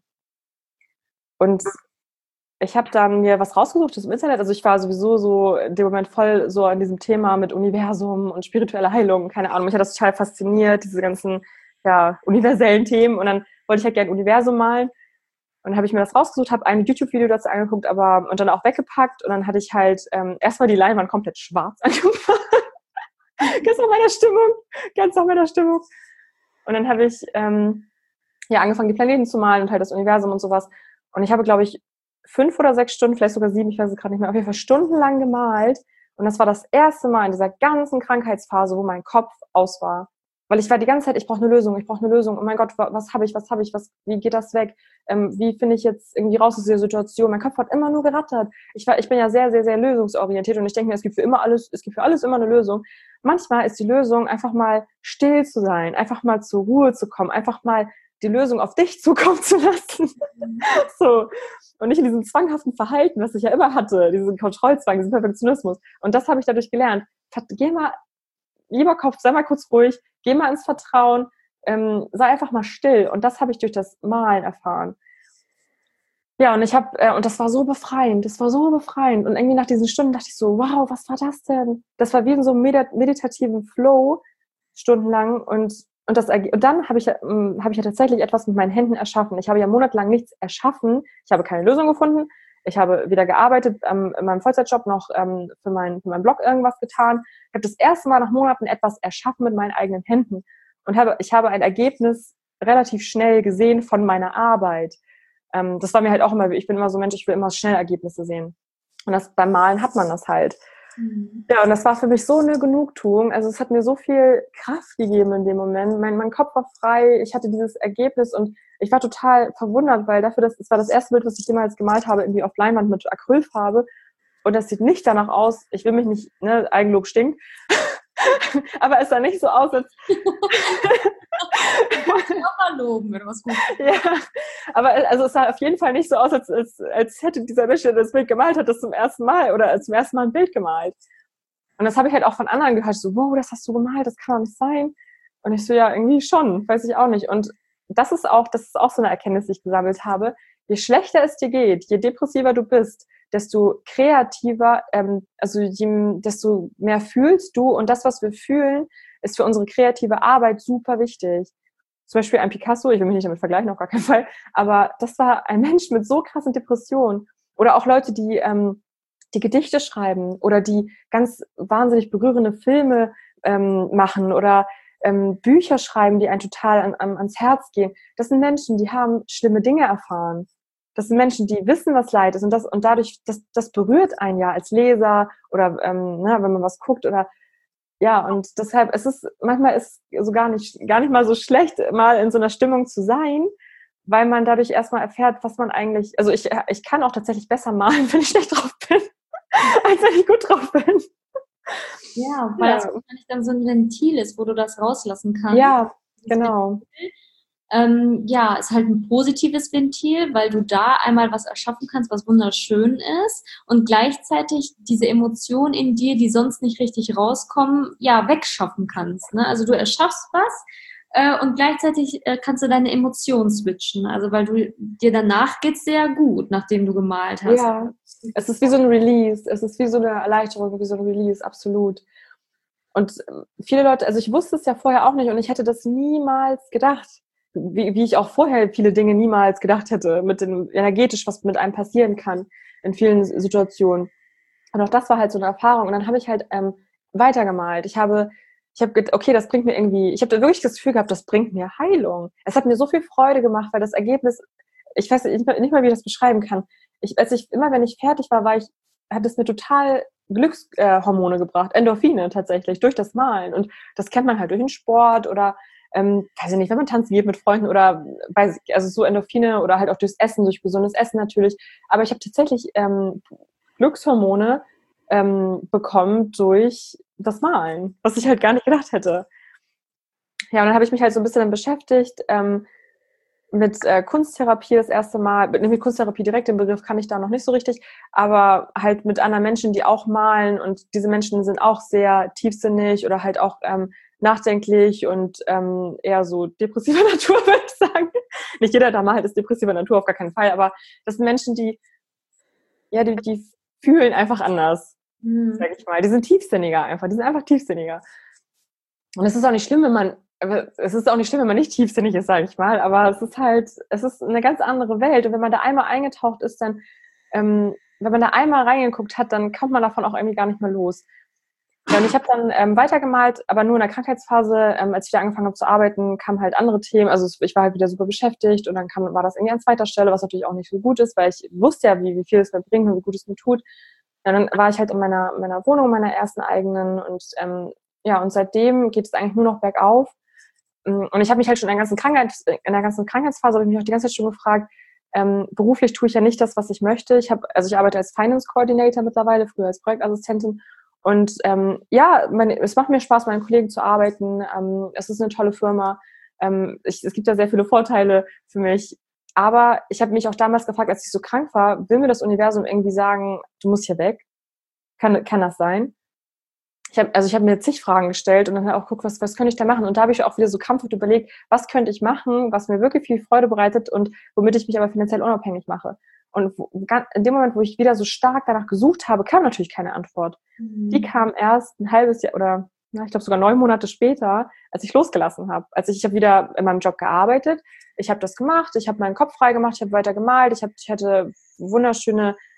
Und ich habe dann mir was rausgesucht aus dem Internet. Also ich war sowieso so in dem Moment voll so an diesem Thema mit Universum und spiritueller Heilung. Keine Ahnung, mich hat das total fasziniert, diese ganzen ja, universellen Themen. Und dann wollte ich halt gerne Universum malen. Und dann habe ich mir das rausgesucht, habe ein YouTube-Video dazu angeguckt, aber und dann auch weggepackt. Und dann hatte ich halt ähm, erstmal die Leinwand komplett schwarz angemacht. Ganz nach meiner Stimmung. Ganz nach meiner Stimmung. Und dann habe ich ähm, ja angefangen, die Planeten zu malen und halt das Universum und sowas. Und ich habe, glaube ich, fünf oder sechs Stunden, vielleicht sogar sieben, ich weiß es gerade nicht mehr, auf jeden Fall stundenlang gemalt. Und das war das erste Mal in dieser ganzen Krankheitsphase, wo mein Kopf aus war. Weil ich war die ganze Zeit, ich brauche eine Lösung, ich brauche eine Lösung. Oh mein Gott, was habe ich, was habe ich, was, wie geht das weg? Ähm, wie finde ich jetzt irgendwie raus aus dieser Situation? Mein Kopf hat immer nur gerattert. Ich war, ich bin ja sehr, sehr, sehr lösungsorientiert und ich denke mir, es gibt für immer alles, es gibt für alles immer eine Lösung. Manchmal ist die Lösung, einfach mal still zu sein, einfach mal zur Ruhe zu kommen, einfach mal die Lösung auf dich zukommen zu lassen. So. Und nicht in diesem zwanghaften Verhalten, was ich ja immer hatte, diesen Kontrollzwang, diesen Perfektionismus. Und das habe ich dadurch gelernt. Geh mal, lieber Kopf, sei mal kurz ruhig, geh mal ins Vertrauen, ähm, sei einfach mal still. Und das habe ich durch das Malen erfahren. Ja, und ich habe, äh, und das war so befreiend, das war so befreiend. Und irgendwie nach diesen Stunden dachte ich so, wow, was war das denn? Das war wie in so einem meditativen Flow, stundenlang. Und Und, das, und dann habe ich, ähm, hab ich ja tatsächlich etwas mit meinen Händen erschaffen. Ich habe ja monatelang nichts erschaffen. Ich habe keine Lösung gefunden. Ich habe wieder gearbeitet, ähm, in meinem Vollzeitjob noch ähm, für, mein, für meinen Blog irgendwas getan. Ich habe das erste Mal nach Monaten etwas erschaffen mit meinen eigenen Händen und habe, ich habe ein Ergebnis relativ schnell gesehen von meiner Arbeit. Ähm, das war mir halt auch immer, ich bin immer so ein Mensch, ich will immer schnell Ergebnisse sehen. Und das beim Malen hat man das halt. Mhm. Ja, und das war für mich so eine Genugtuung. Also es hat mir so viel Kraft gegeben in dem Moment. Mein, mein Kopf war frei, ich hatte dieses Ergebnis und ich war total verwundert, weil dafür, dass es war das erste Bild, was ich jemals gemalt habe, irgendwie auf Leinwand mit Acrylfarbe. Und das sieht nicht danach aus, ich will mich nicht, ne, Eigenlob stinkt, aber es sah nicht so aus, als loben, wenn was gut. Ja, aber also es sah auf jeden Fall nicht so aus, als, als, als hätte dieser Mensch, der das Bild gemalt hat, das zum ersten Mal oder zum ersten Mal ein Bild gemalt. Und das habe ich halt auch von anderen gehört, so, wow, das hast du gemalt, das kann doch nicht sein. Und ich so, ja, irgendwie schon, weiß ich auch nicht. Und das ist auch, das ist auch so eine Erkenntnis, die ich gesammelt habe. Je schlechter es dir geht, je depressiver du bist, desto kreativer, ähm, also je, desto mehr fühlst du. Und das, was wir fühlen, ist für unsere kreative Arbeit super wichtig. Zum Beispiel ein Picasso, ich will mich nicht damit vergleichen, auf gar keinen Fall, aber das war ein Mensch mit so krassen Depressionen. Oder auch Leute, die ähm, die Gedichte schreiben oder die ganz wahnsinnig berührende Filme ähm, machen oder ähm, Bücher schreiben, die einen total an, an, ans Herz gehen. Das sind Menschen, die haben schlimme Dinge erfahren. Das sind Menschen, die wissen, was Leid ist und das und dadurch, das, das berührt einen ja als Leser oder ähm, ne, wenn man was guckt oder ja, und deshalb es ist manchmal ist so gar nicht gar nicht mal so schlecht, mal in so einer Stimmung zu sein, weil man dadurch erstmal erfährt, was man eigentlich, also ich ich kann auch tatsächlich besser malen, wenn ich schlecht drauf bin, als wenn ich gut drauf bin. Ja, weil ja. das wahrscheinlich dann so ein Ventil ist, wo du das rauslassen kannst. Ja, genau. Ähm, ja, ist halt ein positives Ventil, weil du da einmal was erschaffen kannst, was wunderschön ist und gleichzeitig diese Emotionen in dir, die sonst nicht richtig rauskommen, ja, wegschaffen kannst. Ne? Also du erschaffst was äh, und gleichzeitig äh, kannst du deine Emotionen switchen. Also weil du dir danach geht's sehr gut, nachdem du gemalt hast. Ja, es ist wie so ein Release. Es ist wie so eine Erleichterung, wie so ein Release, absolut. Und viele Leute, also ich wusste es ja vorher auch nicht und ich hätte das niemals gedacht. Wie, wie ich auch vorher viele Dinge niemals gedacht hätte, mit dem energetisch, was mit einem passieren kann in vielen Situationen. Und auch das war halt so eine Erfahrung. Und dann habe ich halt ähm, weitergemalt. Ich habe, ich habe gedacht, okay, das bringt mir irgendwie, ich habe da wirklich das Gefühl gehabt, das bringt mir Heilung. Es hat mir so viel Freude gemacht, weil das Ergebnis, ich weiß nicht, nicht mal, wie ich das beschreiben kann. Ich, als ich, immer wenn ich fertig war, war ich, hat es mir total Glückshormone äh, gebracht, Endorphine tatsächlich, durch das Malen. Und das kennt man halt durch den Sport oder Ähm, weiß ich nicht, wenn man tanzen geht mit Freunden oder weiß ich, also so Endorphine oder halt auch durchs Essen, durch gesundes Essen natürlich. Aber ich habe tatsächlich ähm, Glückshormone ähm, bekommen durch das Malen, was ich halt gar nicht gedacht hätte. Ja, und dann habe ich mich halt so ein bisschen dann beschäftigt ähm, mit äh, Kunsttherapie das erste Mal. Mit Kunsttherapie direkt, den Begriff kann ich da noch nicht so richtig, aber halt mit anderen Menschen, die auch malen und diese Menschen sind auch sehr tiefsinnig oder halt auch ähm, nachdenklich und ähm, eher so depressiver Natur, würde ich sagen. Nicht jeder da malt ist depressiver Natur, auf gar keinen Fall, aber das sind Menschen, die ja, die, die fühlen einfach anders, mhm. sag ich mal. Die sind tiefsinniger einfach, die sind einfach tiefsinniger. Und es ist auch nicht schlimm, wenn man es ist auch nicht schlimm, wenn man nicht tiefsinnig ist, sage ich mal, aber es ist halt, es ist eine ganz andere Welt und wenn man da einmal eingetaucht ist, dann, ähm, wenn man da einmal reingeguckt hat, dann kommt man davon auch irgendwie gar nicht mehr los. Ja, und ich habe dann ähm, weitergemalt, aber nur in der Krankheitsphase, ähm, als ich wieder angefangen habe zu arbeiten, kamen halt andere Themen, also ich war halt wieder super beschäftigt und dann kam, war das irgendwie an zweiter Stelle, was natürlich auch nicht so gut ist, weil ich wusste ja, wie, wie viel es mir bringt und wie gut es mir tut. Ja, dann war ich halt in meiner, meiner Wohnung, meiner ersten eigenen und ähm, ja, und seitdem geht es eigentlich nur noch bergauf. Und ich habe mich halt schon in der ganzen Krankheits, in der ganzen Krankheitsphase habe ich mich auch die ganze Zeit schon gefragt, ähm, beruflich tue ich ja nicht das, was ich möchte. Ich habe, also ich arbeite als Finance Coordinator mittlerweile, früher als Projektassistentin. Und ähm, ja, meine, es macht mir Spaß, mit meinen Kollegen zu arbeiten. Ähm, es ist eine tolle Firma. Ähm, ich, es gibt da sehr viele Vorteile für mich. Aber ich habe mich auch damals gefragt, als ich so krank war, will mir das Universum irgendwie sagen, du musst hier weg? Kann, kann das sein? Ich hab, also ich habe mir zig Fragen gestellt und dann auch geguckt, was, was könnte ich da machen? Und da habe ich auch wieder so krampfhaft überlegt, was könnte ich machen, was mir wirklich viel Freude bereitet und womit ich mich aber finanziell unabhängig mache. Und wo, in dem Moment, wo ich wieder so stark danach gesucht habe, kam natürlich keine Antwort. Mhm. Die kam erst ein halbes Jahr oder na, ich glaube sogar neun Monate später, als ich losgelassen habe. Als ich, ich habe wieder in meinem Job gearbeitet, ich habe das gemacht, ich habe meinen Kopf frei gemacht, ich habe weiter gemalt, ich, hab, ich hatte wunderschöne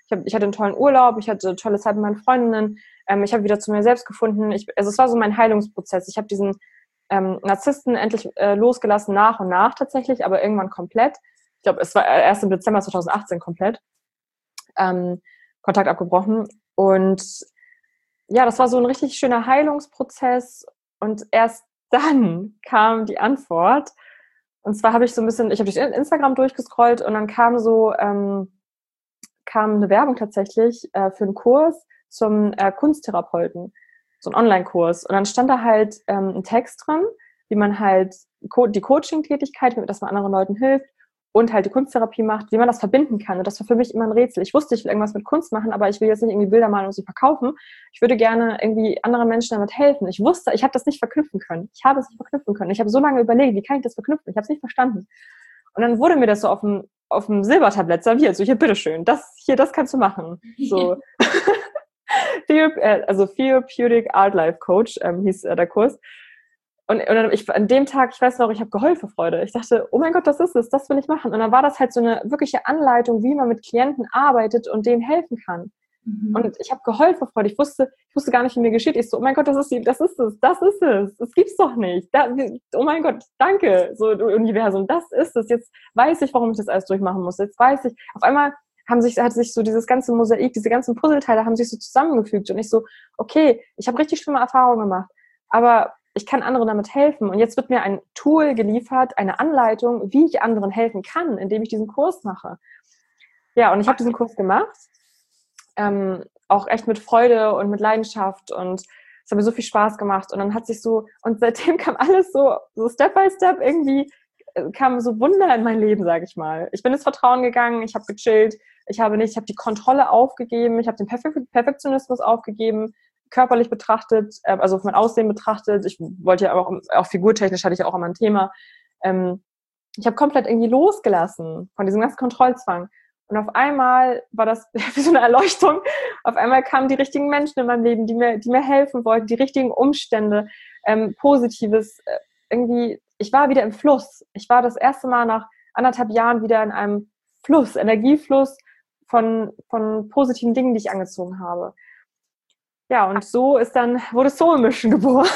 Ich, hab, ich hatte einen tollen Urlaub, ich hatte eine tolle Zeit mit meinen Freundinnen, ähm, ich habe wieder zu mir selbst gefunden. Ich, also es war so mein Heilungsprozess. Ich habe diesen ähm, Narzissten endlich äh, losgelassen, nach und nach tatsächlich, aber irgendwann komplett. Ich glaube, es war erst im Dezember zweitausendachtzehn komplett. Ähm, Kontakt abgebrochen. Und ja, das war so ein richtig schöner Heilungsprozess. Und erst dann kam die Antwort. Und zwar habe ich so ein bisschen, ich habe durch Instagram durchgescrollt und dann kam so, ähm, kam eine Werbung tatsächlich äh, für einen Kurs zum äh, Kunsttherapeuten, so ein Online-Kurs. Und dann stand da halt ähm, ein Text drin, wie man halt Co- die Coaching-Tätigkeit, dass man anderen Leuten hilft und halt die Kunsttherapie macht, wie man das verbinden kann. Und das war für mich immer ein Rätsel. Ich wusste, ich will irgendwas mit Kunst machen, aber ich will jetzt nicht irgendwie Bilder malen und sie verkaufen. Ich würde gerne irgendwie anderen Menschen damit helfen. Ich wusste, ich habe das nicht verknüpfen können. Ich habe es nicht verknüpfen können. Ich habe so lange überlegt, wie kann ich das verknüpfen? Ich habe es nicht verstanden. Und dann wurde mir das so auf dem, auf dem Silbertablett serviert. So, hier, bitteschön, das hier, das kannst du machen. So. Also Therapeutic Art Life Coach ähm, hieß äh, der Kurs. Und, und ich, an dem Tag, ich weiß noch, ich habe geheult vor Freude. Ich dachte, oh mein Gott, das ist es, das will ich machen. Und dann war das halt so eine wirkliche Anleitung, wie man mit Klienten arbeitet und denen helfen kann. Mhm. Und ich habe geheult vor Freude. Ich wusste, ich wusste gar nicht, wie mir geschieht. Ich so, oh mein Gott, das ist die, das ist es, das ist es. Das gibt's doch nicht. Da, oh mein Gott, danke, so Universum, das ist es. Jetzt weiß ich, warum ich das alles durchmachen muss. Jetzt weiß ich, auf einmal haben sich, hat sich so dieses ganze Mosaik, diese ganzen Puzzleteile haben sich so zusammengefügt. Und ich so, okay, ich habe richtig schlimme Erfahrungen gemacht. Aber ich kann anderen damit helfen. Und jetzt wird mir ein Tool geliefert, eine Anleitung, wie ich anderen helfen kann, indem ich diesen Kurs mache. Ja, und ich habe diesen Kurs gemacht, ähm, auch echt mit Freude und mit Leidenschaft. Und es hat mir so viel Spaß gemacht. Und dann hat sich so, und seitdem kam alles so, so Step by Step irgendwie, kam so Wunder in mein Leben, sage ich mal. Ich bin ins Vertrauen gegangen, ich habe gechillt, ich habe nicht, ich habe die Kontrolle aufgegeben, ich habe den Perfek- Perfektionismus aufgegeben, körperlich betrachtet, äh, also auf mein Aussehen betrachtet. Ich wollte ja auch, auch figurtechnisch hatte ich auch immer ein Thema. Ähm, ich habe komplett irgendwie losgelassen von diesem ganzen Kontrollzwang. Und auf einmal war das wie so eine Erleuchtung. Auf einmal kamen die richtigen Menschen in meinem Leben, die mir, die mir helfen wollten, die richtigen Umstände, ähm, Positives. Äh, irgendwie, ich war wieder im Fluss. Ich war das erste Mal nach anderthalb Jahren wieder in einem Fluss, Energiefluss von, von positiven Dingen, die ich angezogen habe. Ja, und so ist dann, wurde Soul Mission geboren.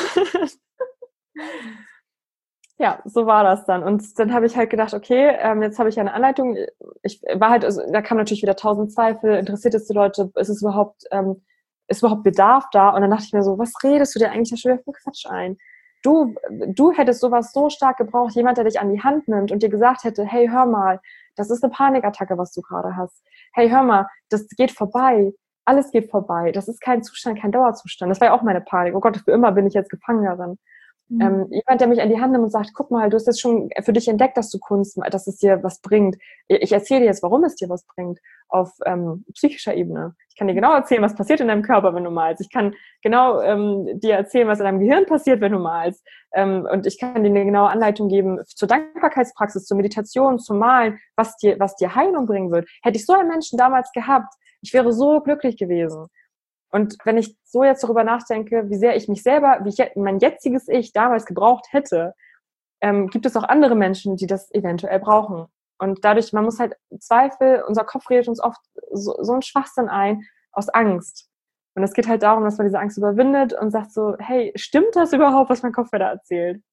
Ja, so war das dann. Und dann habe ich halt gedacht, okay, ähm, jetzt habe ich eine Anleitung. Ich war halt, also, da kamen natürlich wieder tausend Zweifel. Interessiert es die Leute? Ist es überhaupt, ähm, ist überhaupt Bedarf da? Und dann dachte ich mir so, was redest du dir eigentlich da schon wieder für Quatsch ein? Du, du hättest sowas so stark gebraucht, jemand, der dich an die Hand nimmt und dir gesagt hätte, hey, hör mal, das ist eine Panikattacke, was du gerade hast. Hey, hör mal, das geht vorbei. Alles geht vorbei. Das ist kein Zustand, kein Dauerzustand. Das war ja auch meine Panik. Oh Gott, für immer bin ich jetzt gefangen darin. Mhm. Ähm, jemand, der mich an die Hand nimmt und sagt, guck mal, du hast jetzt schon für dich entdeckt, dass du Kunst, dass es dir was bringt. Ich erzähle dir jetzt, warum es dir was bringt, auf ähm, psychischer Ebene. Ich kann dir genau erzählen, was passiert in deinem Körper, wenn du malst. Ich kann genau ähm, dir erzählen, was in deinem Gehirn passiert, wenn du malst. Ähm, und ich kann dir eine genaue Anleitung geben zur Dankbarkeitspraxis, zur Meditation, zum Malen, was dir, was dir Heilung bringen wird. Hätte ich so einen Menschen damals gehabt, ich wäre so glücklich gewesen. Und wenn ich so jetzt darüber nachdenke, wie sehr ich mich selber, wie ich mein jetziges Ich damals gebraucht hätte, ähm, gibt es auch andere Menschen, die das eventuell brauchen. Und dadurch, man muss halt Zweifel, unser Kopf redet uns oft so, so einen Schwachsinn ein, aus Angst. Und es geht halt darum, dass man diese Angst überwindet und sagt so, hey, stimmt das überhaupt, was mein Kopf mir da erzählt?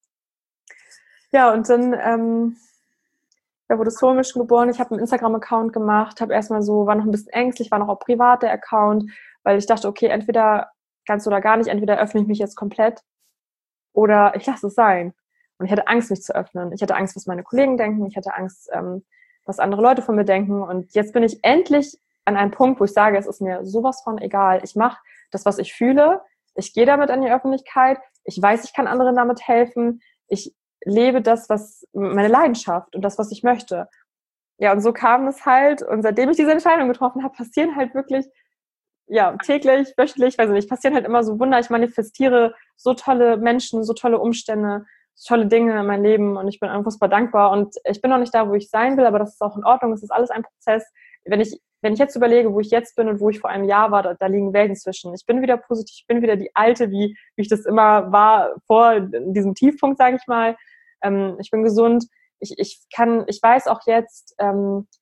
Ja, und dann ähm, ja, wurde Soul Mission geboren. Ich habe einen Instagram-Account gemacht, habe erstmal so, war noch ein bisschen ängstlich, war noch auch privat der Account, weil ich dachte, okay, entweder ganz oder gar nicht, entweder öffne ich mich jetzt komplett oder ich lasse es sein. Und ich hatte Angst, mich zu öffnen. Ich hatte Angst, was meine Kollegen denken. Ich hatte Angst, ähm, was andere Leute von mir denken. Und jetzt bin ich endlich an einem Punkt, wo ich sage, es ist mir sowas von egal. Ich mache das, was ich fühle. Ich gehe damit an die Öffentlichkeit. Ich weiß, ich kann anderen damit helfen. Ich lebe das, was meine Leidenschaft und das, was ich möchte. Ja, und so kam es halt. Und seitdem ich diese Entscheidung getroffen habe, passieren halt wirklich, ja, täglich, wöchentlich, weiß ich nicht, passieren halt immer so Wunder. Ich manifestiere so tolle Menschen, so tolle Umstände, so tolle Dinge in meinem Leben und ich bin unfassbar dankbar. Und ich bin noch nicht da, wo ich sein will, aber das ist auch in Ordnung. Es ist alles ein Prozess. Wenn ich, wenn ich jetzt überlege, wo ich jetzt bin und wo ich vor einem Jahr war, da, da liegen Welten zwischen. Ich bin wieder positiv, ich bin wieder die Alte, wie, wie ich das immer war vor diesem Tiefpunkt, sage ich mal. Ähm, ich bin gesund. Ich, ich kann, ich weiß auch jetzt, ähm,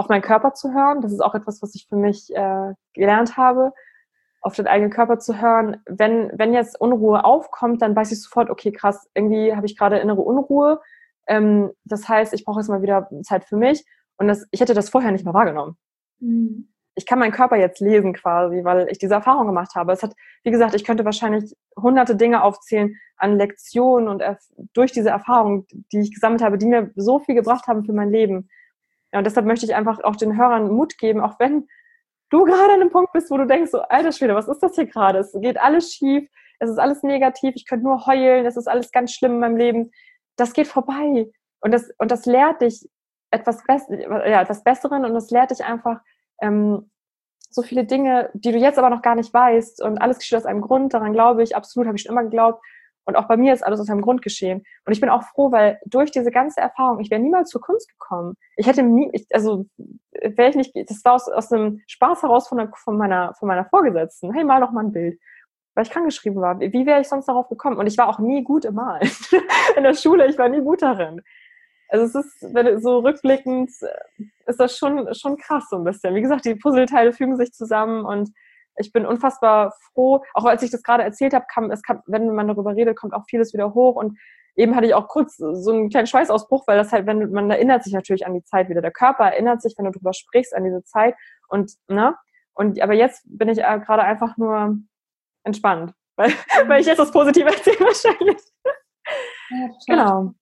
auf meinen Körper zu hören. Das ist auch etwas, was ich für mich äh, gelernt habe, auf den eigenen Körper zu hören. Wenn, wenn jetzt Unruhe aufkommt, dann weiß ich sofort, okay, krass, irgendwie habe ich gerade innere Unruhe. Ähm, das heißt, ich brauche jetzt mal wieder Zeit für mich. Und das, ich hätte das vorher nicht mehr wahrgenommen. Mhm. Ich kann meinen Körper jetzt lesen quasi, weil ich diese Erfahrung gemacht habe. Es hat, wie gesagt, ich könnte wahrscheinlich hunderte Dinge aufzählen an Lektionen und erf- durch diese Erfahrung, die ich gesammelt habe, die mir so viel gebracht haben für mein Leben. Ja, und deshalb möchte ich einfach auch den Hörern Mut geben, auch wenn du gerade an einem Punkt bist, wo du denkst, so, alter Schwede, was ist das hier gerade? Es geht alles schief, es ist alles negativ, ich könnte nur heulen, es ist alles ganz schlimm in meinem Leben. Das geht vorbei. Und das, und das lehrt dich etwas, Bess- ja, etwas Besseren und das lehrt dich einfach, ähm, so viele Dinge, die du jetzt aber noch gar nicht weißt und alles geschieht aus einem Grund, daran glaube ich, absolut, habe ich schon immer geglaubt und auch bei mir ist alles aus einem Grund geschehen und ich bin auch froh, weil durch diese ganze Erfahrung, ich wäre niemals zur Kunst gekommen. Ich hätte nie, ich, also wäre ich nicht, das war aus, aus einem Spaß heraus von, der, von, meiner, von meiner Vorgesetzten, hey, mal doch mal ein Bild, weil ich krankgeschrieben war. Wie wäre ich sonst darauf gekommen? Und ich war auch nie gut im Malen. In der Schule, ich war nie gut darin. Also es ist, wenn so rückblickend, ist das schon, schon krass so ein bisschen. Wie gesagt, die Puzzleteile fügen sich zusammen und ich bin unfassbar froh. Auch als ich das gerade erzählt habe, kam, es kam, wenn man darüber redet, kommt auch vieles wieder hoch und eben hatte ich auch kurz so einen kleinen Schweißausbruch, weil das halt, wenn man erinnert sich natürlich an die Zeit wieder. Der Körper erinnert sich, wenn du drüber sprichst, an diese Zeit und, ne? Und, aber jetzt bin ich äh, gerade einfach nur entspannt, weil, weil ich jetzt das Positive erzähle wahrscheinlich. Ja, genau.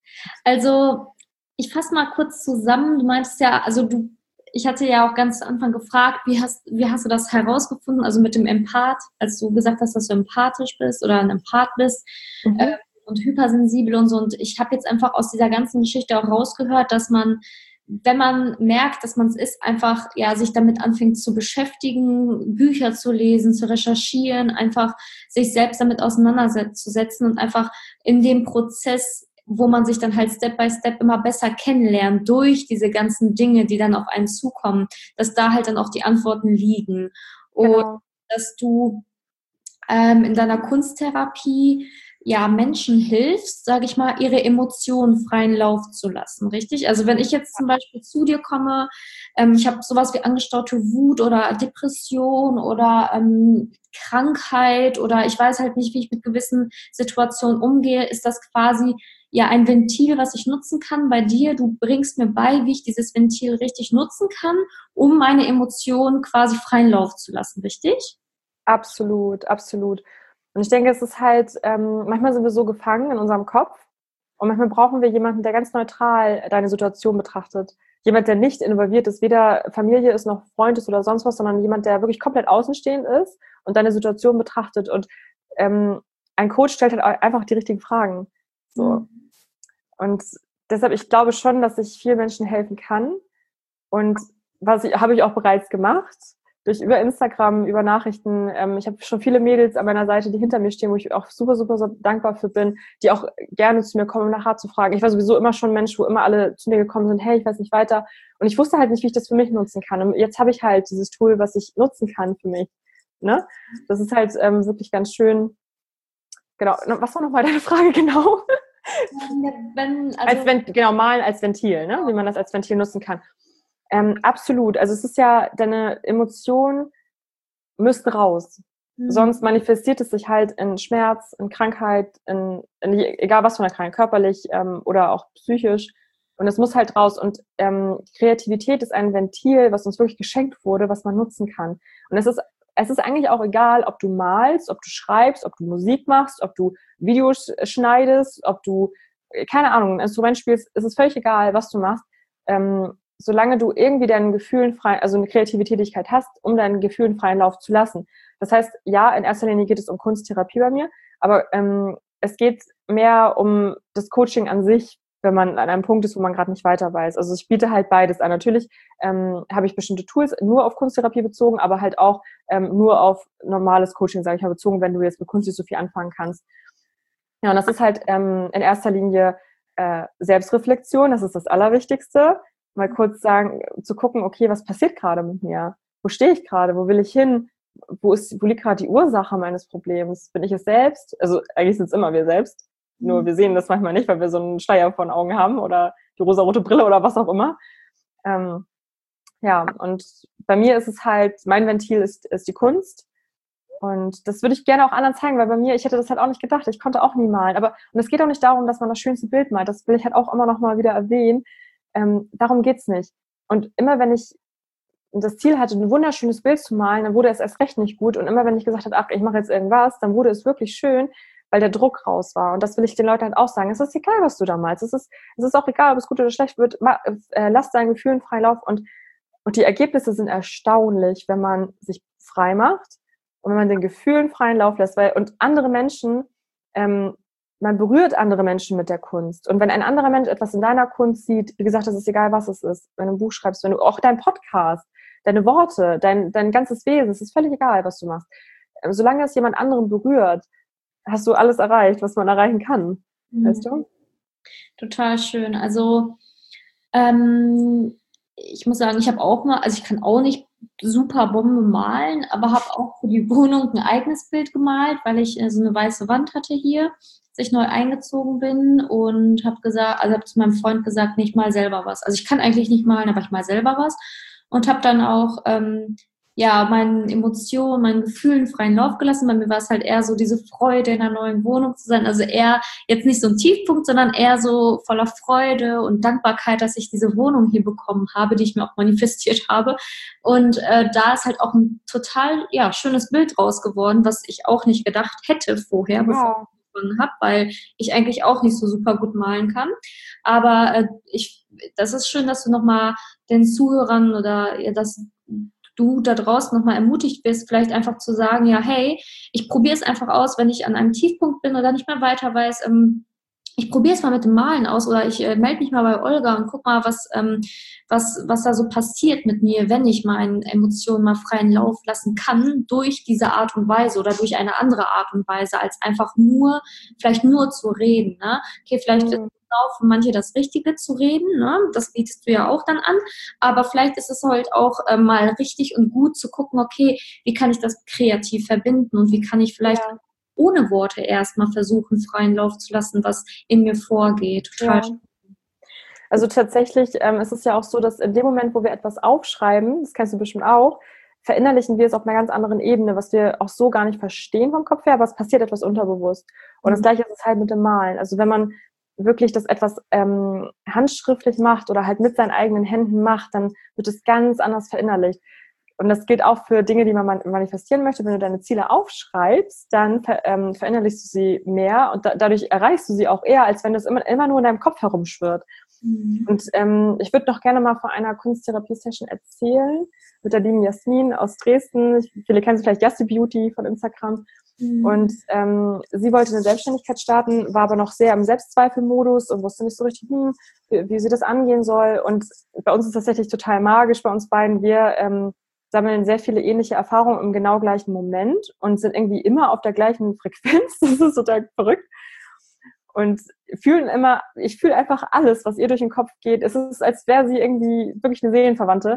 Also, ich fasse mal kurz zusammen. Du meintest ja, also du, ich hatte ja auch ganz zu Anfang gefragt, wie hast, wie hast du das herausgefunden, also mit dem Empath, als du gesagt hast, dass du empathisch bist oder ein Empath bist Mhm. äh, und hypersensibel und so. Und ich habe jetzt einfach aus dieser ganzen Geschichte auch rausgehört, dass man, wenn man merkt, dass man es ist, einfach ja sich damit anfängt zu beschäftigen, Bücher zu lesen, zu recherchieren, einfach sich selbst damit auseinanderzusetzen und einfach in dem Prozess, wo man sich dann halt Step by Step immer besser kennenlernt durch diese ganzen Dinge, die dann auf einen zukommen, dass da halt dann auch die Antworten liegen. Und Genau. dass du ähm, in deiner Kunsttherapie ja Menschen hilfst, sage ich mal, ihre Emotionen freien Lauf zu lassen, richtig? Also wenn ich jetzt zum Beispiel zu dir komme, ähm, ich habe sowas wie angestaute Wut oder Depression oder ähm, Krankheit oder ich weiß halt nicht, wie ich mit gewissen Situationen umgehe, ist das quasi ja ein Ventil, was ich nutzen kann bei dir. Du bringst mir bei, wie ich dieses Ventil richtig nutzen kann, um meine Emotionen quasi freien Lauf zu lassen, richtig? Absolut, absolut. Und ich denke, es ist halt, ähm, manchmal sind wir so gefangen in unserem Kopf und manchmal brauchen wir jemanden, der ganz neutral deine Situation betrachtet. Jemand, der nicht involviert ist, weder Familie ist noch Freund ist oder sonst was, sondern jemand, der wirklich komplett außenstehend ist und deine Situation betrachtet. Und ähm, ein Coach stellt halt einfach die richtigen Fragen. So. Mhm. Und deshalb, ich glaube schon, dass ich vielen Menschen helfen kann. Und was ich, habe ich auch bereits gemacht. Durch über Instagram, über Nachrichten. Ähm, ich habe schon viele Mädels an meiner Seite, die hinter mir stehen, wo ich auch super, super so dankbar für bin, die auch gerne zu mir kommen, um nach Rat zu fragen. Ich war sowieso immer schon ein Mensch, wo immer alle zu mir gekommen sind, hey, ich weiß nicht weiter. Und ich wusste halt nicht, wie ich das für mich nutzen kann. Und jetzt habe ich halt dieses Tool, was ich nutzen kann für mich. Ne? Das ist halt ähm, wirklich ganz schön. Genau. Was war nochmal deine Frage genau? Wenn, also als Vent, genau, malen als Ventil, ne? Wie man das als Ventil nutzen kann. Ähm, absolut. Also es ist ja, deine Emotionen müssen raus. Mhm. Sonst manifestiert es sich halt in Schmerz, in Krankheit, in, in egal was von der Krankheit, körperlich ähm, oder auch psychisch. Und es muss halt raus. Und ähm, Kreativität ist ein Ventil, was uns wirklich geschenkt wurde, was man nutzen kann. Und es ist, es ist eigentlich auch egal, ob du malst, ob du schreibst, ob du Musik machst, ob du Videos schneidest, ob du, keine Ahnung, ein Instrument spielst. Es ist völlig egal, was du machst. Ähm, solange du irgendwie deinen Gefühlen frei, also eine Kreativität hast, um deinen Gefühlen freien Lauf zu lassen. Das heißt, ja, in erster Linie geht es um Kunsttherapie bei mir, aber ähm, es geht mehr um das Coaching an sich, wenn man an einem Punkt ist, wo man gerade nicht weiter weiß. Also ich biete halt beides an. Natürlich ähm, habe ich bestimmte Tools nur auf Kunsttherapie bezogen, aber halt auch ähm, nur auf normales Coaching, sage ich mal, bezogen, wenn du jetzt mit Kunst nicht so viel anfangen kannst. Ja, und das ist halt ähm, in erster Linie äh, Selbstreflexion, das ist das Allerwichtigste. Mal kurz sagen, zu gucken, okay, was passiert gerade mit mir? Wo stehe ich gerade? Wo will ich hin? Wo ist, wo liegt gerade die Ursache meines Problems? Bin ich es selbst? Also eigentlich sind es immer wir selbst. Nur wir sehen das manchmal nicht, weil wir so einen Schleier vor den Augen haben oder die rosarote Brille oder was auch immer. Ähm, ja, und bei mir ist es halt, mein Ventil ist, ist die Kunst. Und das würde ich gerne auch anderen zeigen, weil bei mir, ich hätte das halt auch nicht gedacht, ich konnte auch nie malen. Aber, und es geht auch nicht darum, dass man das schönste Bild malt, das will ich halt auch immer noch mal wieder erwähnen. Ähm, darum geht's nicht. Und immer wenn ich das Ziel hatte, ein wunderschönes Bild zu malen, dann wurde es erst recht nicht gut. Und immer wenn ich gesagt habe, ach, ich mache jetzt irgendwas, dann wurde es wirklich schön, weil der Druck raus war. Und das will ich den Leuten halt auch sagen. Es ist egal, was du da malst. Es ist, es ist auch egal, ob es gut oder schlecht wird. Äh, lass deinen Gefühlen freien Lauf. Und, und die Ergebnisse sind erstaunlich, wenn man sich frei macht und wenn man den Gefühlen freien Lauf lässt. Weil, und andere Menschen, ähm, man berührt andere Menschen mit der Kunst. Und wenn ein anderer Mensch etwas in deiner Kunst sieht, wie gesagt, es ist egal, was es ist. Wenn du ein Buch schreibst, wenn du auch dein Podcast, deine Worte, dein, dein ganzes Wesen, es ist völlig egal, was du machst. Solange es jemand anderen berührt, hast du alles erreicht, was man erreichen kann. Mhm. Weißt du? Total schön. Also, ähm, ich muss sagen, ich habe auch mal, also ich kann auch nicht super Bombe malen, aber habe auch für die Wohnung ein eigenes Bild gemalt, weil ich äh, so eine weiße Wand hatte hier, als ich neu eingezogen bin und habe gesagt, also habe zu meinem Freund gesagt, nee, ich mal selber was. Also ich kann eigentlich nicht malen, aber ich mal selber was und habe dann auch ähm, ja, meinen Emotionen, meinen Gefühlen freien Lauf gelassen. Bei mir war es halt eher so diese Freude, in einer neuen Wohnung zu sein. Also eher jetzt nicht so ein Tiefpunkt, sondern eher so voller Freude und Dankbarkeit, dass ich diese Wohnung hier bekommen habe, die ich mir auch manifestiert habe. Und äh, da ist halt auch ein total ja, schönes Bild raus geworden, was ich auch nicht gedacht hätte vorher, wow. bevor ich angefangen habe, weil ich eigentlich auch nicht so super gut malen kann. Aber äh, ich, das ist schön, dass du nochmal den Zuhörern oder ja, das du da draußen nochmal ermutigt wirst, vielleicht einfach zu sagen, ja, hey, ich probiere es einfach aus, wenn ich an einem Tiefpunkt bin oder nicht mehr weiter weiß, ähm, ich probiere es mal mit dem Malen aus oder ich äh, melde mich mal bei Olga und guck mal, was, ähm, was, was da so passiert mit mir, wenn ich meinen Emotionen mal freien Lauf lassen kann durch diese Art und Weise oder durch eine andere Art und Weise, als einfach nur, vielleicht nur zu reden. Ne? Okay, vielleicht mhm. auch für manche das Richtige zu reden, ne? Das bietest du ja auch dann an, aber vielleicht ist es halt auch äh, mal richtig und gut zu gucken, okay, wie kann ich das kreativ verbinden und wie kann ich vielleicht ja. ohne Worte erstmal versuchen, freien Lauf zu lassen, was in mir vorgeht. Total ja. Also tatsächlich ähm, ist es ja auch so, dass in dem Moment, wo wir etwas aufschreiben, das kennst du bestimmt auch, verinnerlichen wir es auf einer ganz anderen Ebene, was wir auch so gar nicht verstehen vom Kopf her, aber es passiert etwas unterbewusst. Und mhm. das Gleiche ist es halt mit dem Malen. Also wenn man wirklich das etwas ähm, handschriftlich macht oder halt mit seinen eigenen Händen macht, dann wird es ganz anders verinnerlicht. Und das gilt auch für Dinge, die man manifestieren möchte. Wenn du deine Ziele aufschreibst, dann ver, ähm, verinnerlichst du sie mehr und da, dadurch erreichst du sie auch eher, als wenn das immer, immer nur in deinem Kopf herumschwirrt. Mhm. Und ähm, ich würde noch gerne mal von einer Kunsttherapie-Session erzählen mit der lieben Jasmin aus Dresden. Viele kennen sie vielleicht, Jassi Beauty von Instagram. Mhm. Und ähm, sie wollte eine Selbstständigkeit starten, war aber noch sehr im Selbstzweifelmodus und wusste nicht so richtig, hm, wie, wie sie das angehen soll. Und bei uns ist das tatsächlich total magisch, bei uns beiden. Wir ähm, sammeln sehr viele ähnliche Erfahrungen im genau gleichen Moment und sind irgendwie immer auf der gleichen Frequenz. Das ist total verrückt. Und fühlen immer, ich fühle einfach alles, was ihr durch den Kopf geht. Es ist, als wäre sie irgendwie wirklich eine Seelenverwandte.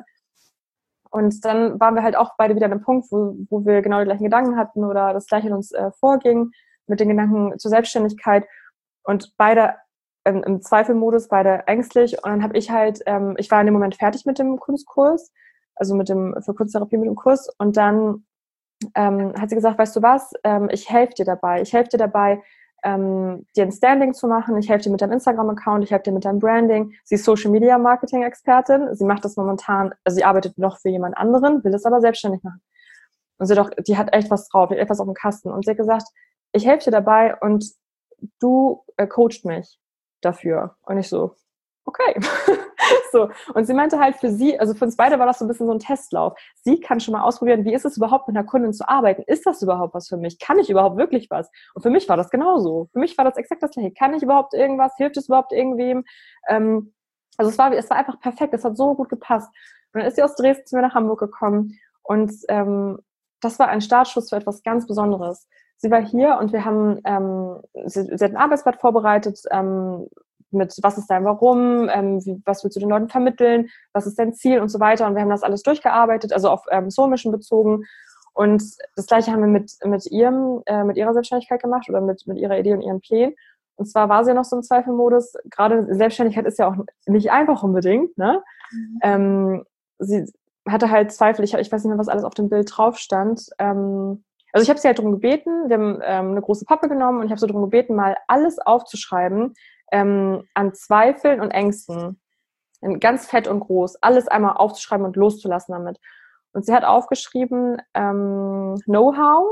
Und dann waren wir halt auch beide wieder an einem Punkt, wo, wo wir genau die gleichen Gedanken hatten oder das Gleiche in uns äh, vorging mit den Gedanken zur Selbstständigkeit. Und beide ähm, im Zweifelmodus, beide ängstlich. Und dann habe ich halt, ähm, ich war in dem Moment fertig mit dem Kunstkurs, also mit dem, für Kunsttherapie mit dem Kurs. Und dann ähm, hat sie gesagt, weißt du was, ähm, ich helfe dir dabei. Ich helfe dir dabei, ähm, dir ein Standing zu machen. Ich helfe dir mit deinem Instagram-Account, ich helfe dir mit deinem Branding. Sie ist Social-Media-Marketing-Expertin. Sie macht das momentan, also sie arbeitet noch für jemand anderen, will es aber selbstständig machen. Und sie doch, die hat echt was drauf, die hat etwas auf dem Kasten. Und sie hat gesagt, ich helfe dir dabei und du äh, coachst mich dafür. Und ich so, okay. So. Und sie meinte halt für sie, also für uns beide war das so ein bisschen so ein Testlauf. Sie kann schon mal ausprobieren, wie ist es überhaupt mit einer Kundin zu arbeiten? Ist das überhaupt was für mich? Kann ich überhaupt wirklich was? Und für mich war das genauso. Für mich war das exakt das Gleiche. Kann ich überhaupt irgendwas? Hilft es überhaupt irgendwem? Ähm, also es war, es war einfach perfekt. Es hat so gut gepasst. Und dann ist sie aus Dresden zu mir nach Hamburg gekommen und ähm, das war ein Startschuss für etwas ganz Besonderes. Sie war hier und wir haben, ähm, sie, sie hat ein Arbeitsblatt vorbereitet, ähm, mit was ist dein Warum, ähm, wie, was willst du den Leuten vermitteln, was ist dein Ziel und so weiter. Und wir haben das alles durchgearbeitet, also auf ähm, Soul Mission bezogen. Und das Gleiche haben wir mit, mit ihrem, äh, mit ihrer Selbstständigkeit gemacht oder mit, mit ihrer Idee und ihren Plänen. Und zwar war sie ja noch so im Zweifelmodus. Gerade Selbstständigkeit ist ja auch nicht einfach unbedingt, ne? Mhm. Ähm, sie hatte halt Zweifel, ich, ich weiß nicht mehr, was alles auf dem Bild drauf stand. Ähm, also ich habe sie halt darum gebeten, wir haben ähm, eine große Pappe genommen und ich habe sie darum gebeten, mal alles aufzuschreiben ähm, an Zweifeln und Ängsten. Ganz fett und groß, alles einmal aufzuschreiben und loszulassen damit. Und sie hat aufgeschrieben, ähm, Know-how,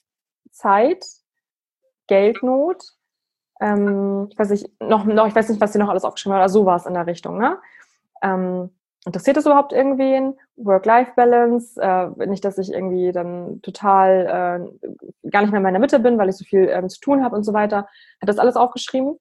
Zeit, Geldnot, ähm, ich weiß nicht, noch, noch, ich weiß nicht, was sie noch alles aufgeschrieben hat, aber sowas in der Richtung, ne? Ähm, interessiert das überhaupt irgendwen? Work-Life-Balance, äh, nicht, dass ich irgendwie dann total äh, gar nicht mehr in meiner Mitte bin, weil ich so viel ähm, zu tun habe und so weiter. Hat das alles aufgeschrieben.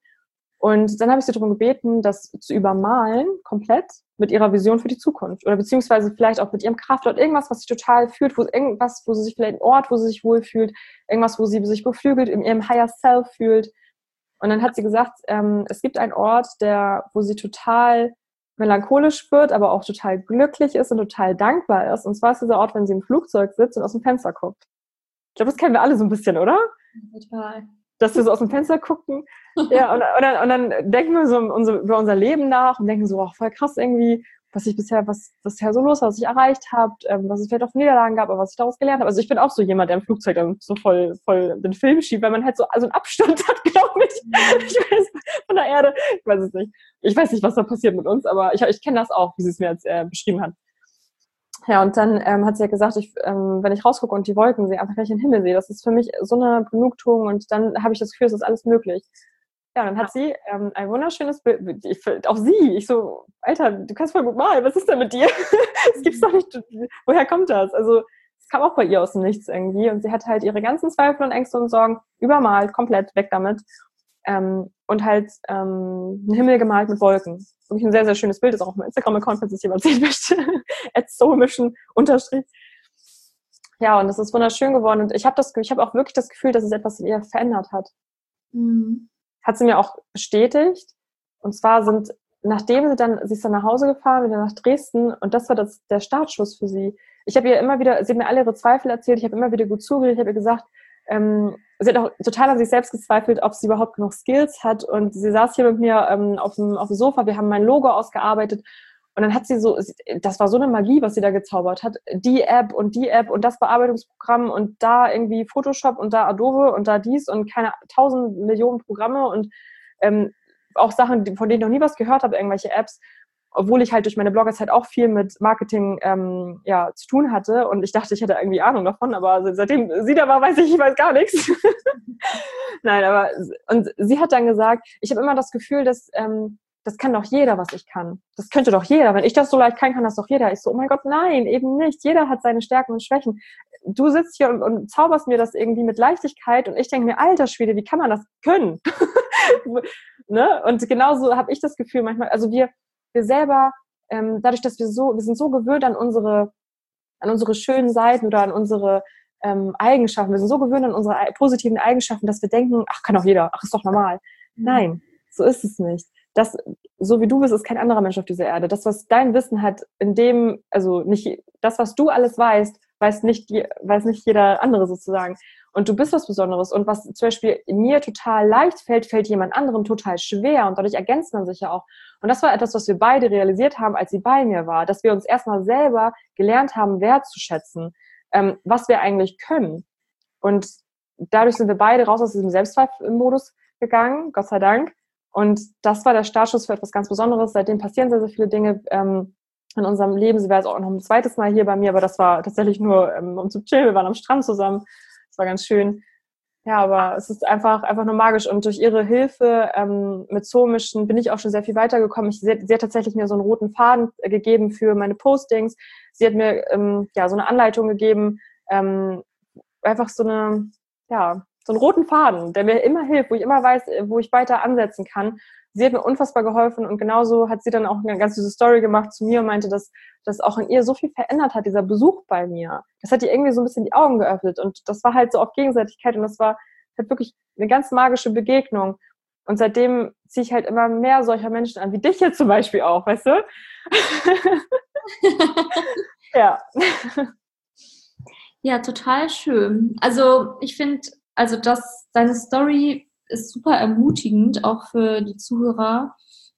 Und dann habe ich sie darum gebeten, das zu übermalen, komplett, mit ihrer Vision für die Zukunft. Oder beziehungsweise vielleicht auch mit ihrem Kraftort, irgendwas, was sie total fühlt, wo, irgendwas, wo sie sich vielleicht, ein Ort, wo sie sich wohlfühlt, irgendwas, wo sie sich beflügelt, in ihrem Higher Self fühlt. Und dann hat sie gesagt, ähm, es gibt einen Ort, der, wo sie total melancholisch wird, aber auch total glücklich ist und total dankbar ist. Und zwar ist dieser Ort, wenn sie im Flugzeug sitzt und aus dem Fenster guckt. Ich glaube, das kennen wir alle so ein bisschen, oder? Total. Dass wir so aus dem Fenster gucken. Ja, und, und, dann, und dann denken wir so unser, über unser Leben nach und denken so, oh, voll krass irgendwie, was ich bisher, was bisher so los war, was ich erreicht habe, ähm, was es vielleicht auch für Niederlagen gab, aber was ich daraus gelernt habe. Also ich bin auch so jemand, der im Flugzeug dann so voll, voll den Film schiebt, weil man halt so also einen Abstand hat, glaube ich. Ich weiß, von der Erde. Ich weiß es nicht. Ich weiß nicht, was da passiert mit uns, aber ich, ich kenne das auch, wie sie es mir jetzt äh, beschrieben hat. Ja, und dann ähm, hat sie ja gesagt, ich, ähm, wenn ich rausgucke und die Wolken sehe, einfach wenn ich den Himmel sehe, das ist für mich so eine Genugtuung und dann habe ich das Gefühl, es ist alles möglich. Ja, dann hat sie ähm, ein wunderschönes Bild, ich, auch sie, ich so, Alter, du kannst voll gut malen, was ist denn mit dir? Das gibt's doch nicht, woher kommt das? Also, es kam auch bei ihr aus dem Nichts irgendwie und sie hat halt ihre ganzen Zweifel und Ängste und Sorgen übermalt, komplett weg damit ähm, und halt ähm, einen Himmel gemalt mit Wolken. Wirklich ein sehr, sehr schönes Bild, ist auch auf meinem Instagram-Account, falls es jemand sehen möchte, at soulmission unterstrich. Ja, und das ist wunderschön geworden und ich habe das, ich habe auch wirklich das Gefühl, dass es etwas in ihr verändert hat. Mhm. Hat sie mir auch bestätigt. Und zwar sind, nachdem sie dann, sie ist dann nach Hause gefahren, wieder nach Dresden und das war das, der Startschuss für sie. Ich habe ihr immer wieder, sie hat mir alle ihre Zweifel erzählt, ich habe immer wieder gut zugehört, ich habe ihr gesagt, ähm, sie hat auch total an sich selbst gezweifelt, ob sie überhaupt genug Skills hat und sie saß hier mit mir ähm, auf, dem, auf dem Sofa, wir haben mein Logo ausgearbeitet und dann hat sie so, das war so eine Magie, was sie da gezaubert hat, die App und die App und das Bearbeitungsprogramm und da irgendwie Photoshop und da Adobe und da dies und keine tausend Millionen Programme und ähm, auch Sachen, von denen ich noch nie was gehört habe, irgendwelche Apps, obwohl ich halt durch meine Bloggerzeit auch viel mit Marketing ähm, ja, zu tun hatte und ich dachte, ich hätte irgendwie Ahnung davon, aber seitdem sie da war, weiß ich, ich weiß gar nichts. Nein, aber und sie hat dann gesagt, ich habe immer das Gefühl, dass ähm, das kann doch jeder, was ich kann. Das könnte doch jeder. Wenn ich das so leicht kann, kann das doch jeder. Ich so, oh mein Gott, nein, eben nicht. Jeder hat seine Stärken und Schwächen. Du sitzt hier und, und zauberst mir das irgendwie mit Leichtigkeit und ich denke mir, alter Schwede, wie kann man das können? Ne? Und genauso habe ich das Gefühl manchmal, also wir, wir selber, ähm, dadurch, dass wir so, wir sind so gewöhnt an unsere, an unsere schönen Seiten oder an unsere ähm, Eigenschaften, wir sind so gewöhnt an unsere positiven Eigenschaften, dass wir denken, ach, kann doch jeder, ach, ist doch normal. Mhm. Nein, so ist es nicht. Das, so wie du bist, ist kein anderer Mensch auf dieser Erde. Das, was dein Wissen hat, in dem, also nicht, das, was du alles weißt, weiß nicht, weiß nicht jeder andere sozusagen. Und du bist was Besonderes. Und was zum Beispiel mir total leicht fällt, fällt jemand anderem total schwer. Und dadurch ergänzt man sich ja auch. Und das war etwas, was wir beide realisiert haben, als sie bei mir war. Dass wir uns erstmal selber gelernt haben, wertzuschätzen, ähm, was wir eigentlich können. Und dadurch sind wir beide raus aus diesem Selbstzweifel-Modus gegangen, Gott sei Dank. Und das war der Startschuss für etwas ganz Besonderes. Seitdem passieren sehr, sehr viele Dinge ähm, in unserem Leben. Sie war jetzt auch noch ein zweites Mal hier bei mir, aber das war tatsächlich nur, ähm, um zu chillen. Wir waren am Strand zusammen. Das war ganz schön. Ja, aber es ist einfach einfach nur magisch. Und durch ihre Hilfe ähm, mit Soulmission bin ich auch schon sehr viel weitergekommen. Ich, sie, sie hat tatsächlich mir so einen roten Faden äh, gegeben für meine Postings. Sie hat mir ähm, ja so eine Anleitung gegeben, ähm, einfach so eine, ja, so einen roten Faden, der mir immer hilft, wo ich immer weiß, wo ich weiter ansetzen kann. Sie hat mir unfassbar geholfen und genauso hat sie dann auch eine ganz süße Story gemacht zu mir und meinte, dass das auch in ihr so viel verändert hat, dieser Besuch bei mir. Das hat ihr irgendwie so ein bisschen die Augen geöffnet und das war halt so auf Gegenseitigkeit und das war halt wirklich eine ganz magische Begegnung. Und seitdem ziehe ich halt immer mehr solcher Menschen an, wie dich jetzt zum Beispiel auch, weißt du? Ja. Ja, total schön. Also ich finde, also das, deine Story ist super ermutigend, auch für die Zuhörer.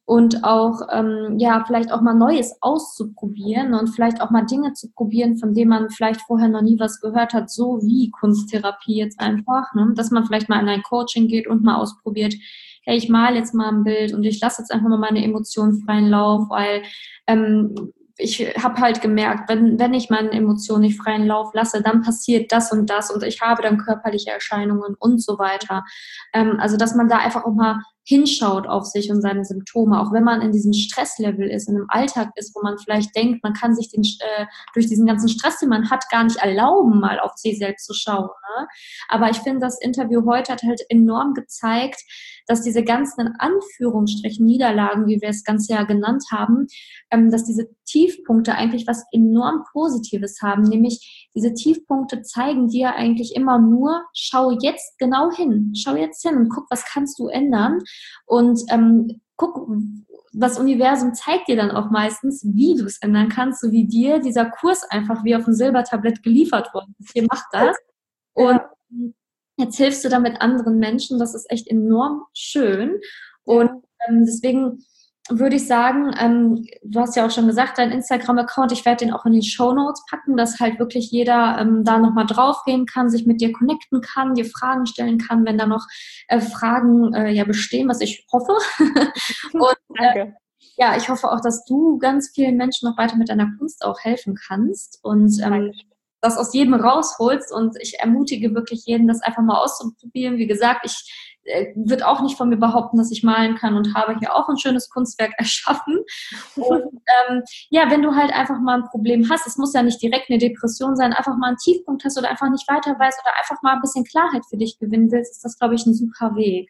und auch, ähm, ja, vielleicht auch mal Neues auszuprobieren und vielleicht auch mal Dinge zu probieren, von denen man vielleicht vorher noch nie was gehört hat, so wie Kunsttherapie jetzt einfach, ne? Dass man vielleicht mal in ein Coaching geht und mal ausprobiert, hey, ich male jetzt mal ein Bild und ich lasse jetzt einfach mal meine Emotionen freien Lauf, weil ähm, ich habe halt gemerkt, wenn, wenn ich meinen Emotionen nicht freien Lauf lasse, dann passiert das und das und ich habe dann körperliche Erscheinungen und so weiter. Ähm, also, dass man da einfach auch mal hinschaut auf sich und seine Symptome, auch wenn man in diesem Stresslevel ist, in einem Alltag ist, wo man vielleicht denkt, man kann sich den, äh, durch diesen ganzen Stress, den man hat, gar nicht erlauben, mal auf sich selbst zu schauen. Ne? Aber ich finde, das Interview heute hat halt enorm gezeigt, dass diese ganzen in Anführungsstrichen Niederlagen, wie wir es ganz ja genannt haben, ähm, dass diese Tiefpunkte eigentlich was enorm Positives haben, nämlich diese Tiefpunkte zeigen dir eigentlich immer nur, schau jetzt genau hin, schau jetzt hin und guck, was kannst du ändern und ähm, guck, das Universum zeigt dir dann auch meistens, wie du es ändern kannst, so wie dir dieser Kurs einfach wie auf dem Silbertablett geliefert worden ist. Hier, mach das. Und Ja. jetzt hilfst du damit anderen Menschen. Das ist echt enorm schön. Und Ja. ähm, deswegen würde ich sagen, ähm, du hast ja auch schon gesagt, dein Instagram-Account, ich werde den auch in die Shownotes packen, dass halt wirklich jeder ähm, da nochmal draufgehen kann, sich mit dir connecten kann, dir Fragen stellen kann, wenn da noch äh, Fragen äh, ja bestehen, was ich hoffe. Und äh, Danke. ja, ich hoffe auch, dass du ganz vielen Menschen noch weiter mit deiner Kunst auch helfen kannst und ähm, das aus jedem rausholst. Und ich ermutige wirklich jeden, das einfach mal auszuprobieren. Wie gesagt, ich äh, würde auch nicht von mir behaupten, dass ich malen kann und habe hier auch ein schönes Kunstwerk erschaffen. Und ähm, ja, wenn du halt einfach mal ein Problem hast, es muss ja nicht direkt eine Depression sein, einfach mal einen Tiefpunkt hast oder einfach nicht weiter weißt oder einfach mal ein bisschen Klarheit für dich gewinnen willst, ist das, glaube ich, ein super Weg.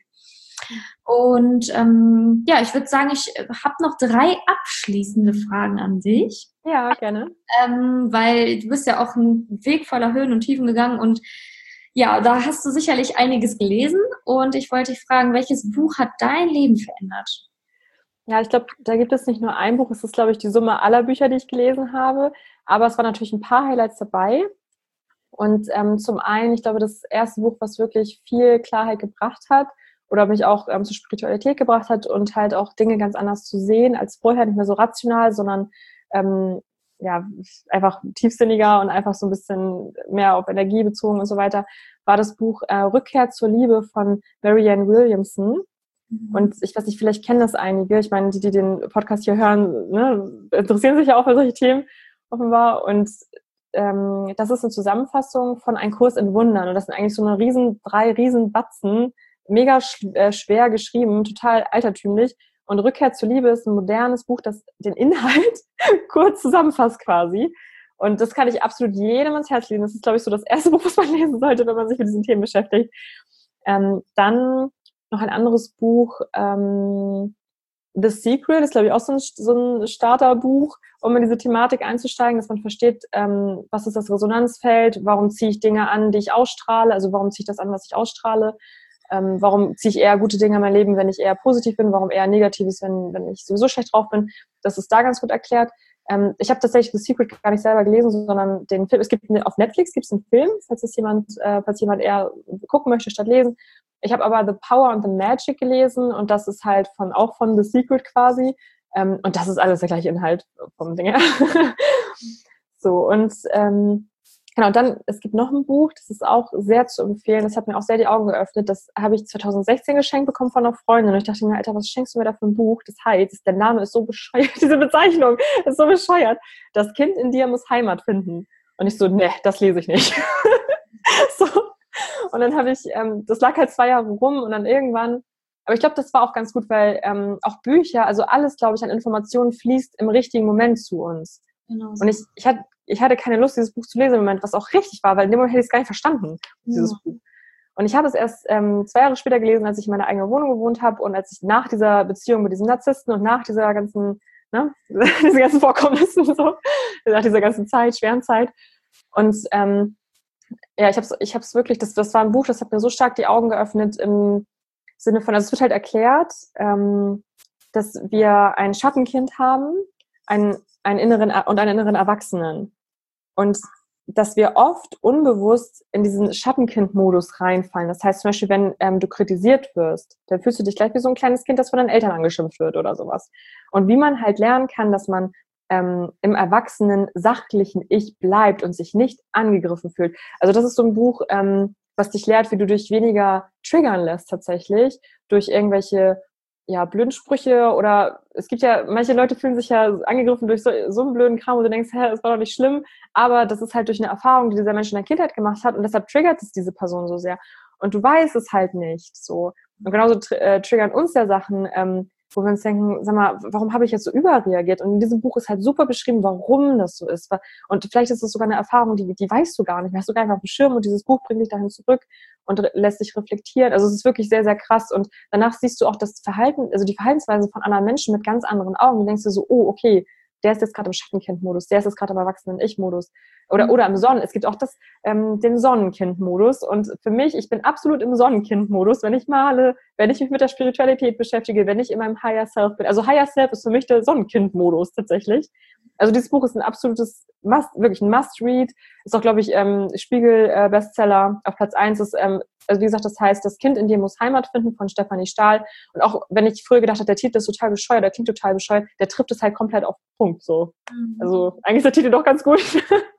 Und ähm, ja, ich würde sagen, ich habe noch drei abschließende Fragen an dich. Ja, gerne. Ähm, weil du bist ja auch einen Weg voller Höhen und Tiefen gegangen und ja, da hast du sicherlich einiges gelesen und ich wollte dich fragen, welches Buch hat dein Leben verändert? Ja, ich glaube, da gibt es nicht nur ein Buch, es ist, glaube ich, die Summe aller Bücher, die ich gelesen habe, aber es waren natürlich ein paar Highlights dabei. Und ähm, zum einen, ich glaube, das erste Buch, was wirklich viel Klarheit gebracht hat oder mich auch ähm, zur Spiritualität gebracht hat und halt auch Dinge ganz anders zu sehen als vorher, nicht mehr so rational, sondern ähm, ja, einfach tiefsinniger und einfach so ein bisschen mehr auf Energie bezogen und so weiter, war das Buch äh, Rückkehr zur Liebe von Marianne Williamson. Und ich weiß nicht, vielleicht kennen das einige. Ich meine, die, die den Podcast hier hören, ne, interessieren sich ja auch für solche Themen offenbar. Und ähm, das ist eine Zusammenfassung von Ein Kurs in Wundern. Und das sind eigentlich so eine riesen, drei riesen Batzen, mega sch- äh, schwer geschrieben, total altertümlich. Und Rückkehr zur Liebe ist ein modernes Buch, das den Inhalt kurz zusammenfasst quasi. Und das kann ich absolut jedem ans Herz legen. Das ist, glaube ich, so das erste Buch, was man lesen sollte, wenn man sich mit diesen Themen beschäftigt. Ähm, dann noch ein anderes Buch, ähm, The Secret, ist, glaube ich, auch so ein, so ein Starterbuch, um in diese Thematik einzusteigen, dass man versteht, ähm, was ist das Resonanzfeld, warum ziehe ich Dinge an, die ich ausstrahle, also warum ziehe ich das an, was ich ausstrahle, ähm, warum ziehe ich eher gute Dinge in mein Leben, wenn ich eher positiv bin, warum eher Negatives, wenn, wenn ich sowieso schlecht drauf bin. Das ist da ganz gut erklärt. Ähm, ich habe tatsächlich The Secret gar nicht selber gelesen, sondern den Film, es gibt eine, auf Netflix gibt es einen Film, falls es jemand, äh, falls jemand eher gucken möchte statt lesen. Ich habe aber The Power and the Magic gelesen und das ist halt von auch von The Secret quasi. Ähm, und das ist alles der gleiche Inhalt vom Ding her. So, und ähm, genau, dann, es gibt noch ein Buch, das ist auch sehr zu empfehlen, das hat mir auch sehr die Augen geöffnet. Das habe ich zwanzig sechzehn geschenkt bekommen von einer Freundin. Und ich dachte mir, Alter, was schenkst du mir da für ein Buch? Das heißt, der Name ist so bescheuert, diese Bezeichnung ist so bescheuert. Das Kind in dir muss Heimat finden. Und ich so, ne, das lese ich nicht. So. Und dann habe ich, ähm, das lag halt zwei Jahre rum und dann irgendwann, aber ich glaube, das war auch ganz gut, weil ähm, auch Bücher, also alles, glaube ich, an Informationen fließt im richtigen Moment zu uns. Genau so. Und ich, ich, hatte, ich hatte keine Lust, dieses Buch zu lesen im Moment, was auch richtig war, weil in dem Moment hätte ich es gar nicht verstanden, dieses Ja. Buch. Und ich habe es erst ähm, zwei Jahre später gelesen, als ich in meiner eigenen Wohnung gewohnt habe und als ich nach dieser Beziehung mit diesem Narzissten und nach dieser ganzen, ne, diese ganzen Vorkommnissen so, nach dieser ganzen Zeit, schweren Zeit. Und ähm, ja, ich habe es ich hab's wirklich, das, das war ein Buch, das hat mir so stark die Augen geöffnet im Sinne von, also es wird halt erklärt, ähm, dass wir ein Schattenkind haben, einen, einen inneren und einen inneren Erwachsenen. Und dass wir oft unbewusst in diesen Schattenkind-Modus reinfallen. Das heißt zum Beispiel, wenn ähm, du kritisiert wirst, dann fühlst du dich gleich wie so ein kleines Kind, das von deinen Eltern angeschimpft wird oder sowas. Und wie man halt lernen kann, dass man ähm, im erwachsenen, sachlichen Ich bleibt und sich nicht angegriffen fühlt. Also das ist so ein Buch, ähm, was dich lehrt, wie du dich weniger triggern lässt tatsächlich, durch irgendwelche ja, blöden Sprüche oder es gibt ja, manche Leute fühlen sich ja angegriffen durch so, so einen blöden Kram, wo du denkst, hä, das war doch nicht schlimm, aber das ist halt durch eine Erfahrung, die dieser Mensch in der Kindheit gemacht hat und deshalb triggert es diese Person so sehr. Und du weißt es halt nicht so. Und genauso tr- äh, triggern uns ja Sachen, ähm, wo wir uns denken, sag mal, warum habe ich jetzt so überreagiert? Und in diesem Buch ist halt super beschrieben, warum das so ist. Und vielleicht ist es sogar eine Erfahrung, die, die weißt du gar nicht, hast du gar nicht auf dem Schirm und dieses Buch bringt dich dahin zurück und re- lässt dich reflektieren. Also es ist wirklich sehr, sehr krass. Und danach siehst du auch das Verhalten, also die Verhaltensweise von anderen Menschen mit ganz anderen Augen. Du denkst dir so, oh, okay, der ist jetzt gerade im Schattenkind-Modus, der ist jetzt gerade im Erwachsenen-Ich-Modus. Oder, oder im Sonnen. Es gibt auch das, ähm, den Sonnenkind-Modus. Und für mich, ich bin absolut im Sonnenkind-Modus, wenn ich male, wenn ich mich mit der Spiritualität beschäftige, wenn ich in meinem Higher Self bin. Also Higher Self ist für mich der Sonnenkind-Modus tatsächlich. Also dieses Buch ist ein absolutes Must, wirklich ein Must-Read. Ist auch, glaube ich, ähm, Spiegel-Bestseller auf Platz eins. Ist, ähm, also wie gesagt, das heißt, das Kind in dir muss Heimat finden von Stefanie Stahl. Und auch wenn ich früher gedacht habe, der Titel ist total bescheuert, der klingt total bescheuert, der trifft es halt komplett auf den Punkt. So. Mhm. Also eigentlich ist der Titel doch ganz gut.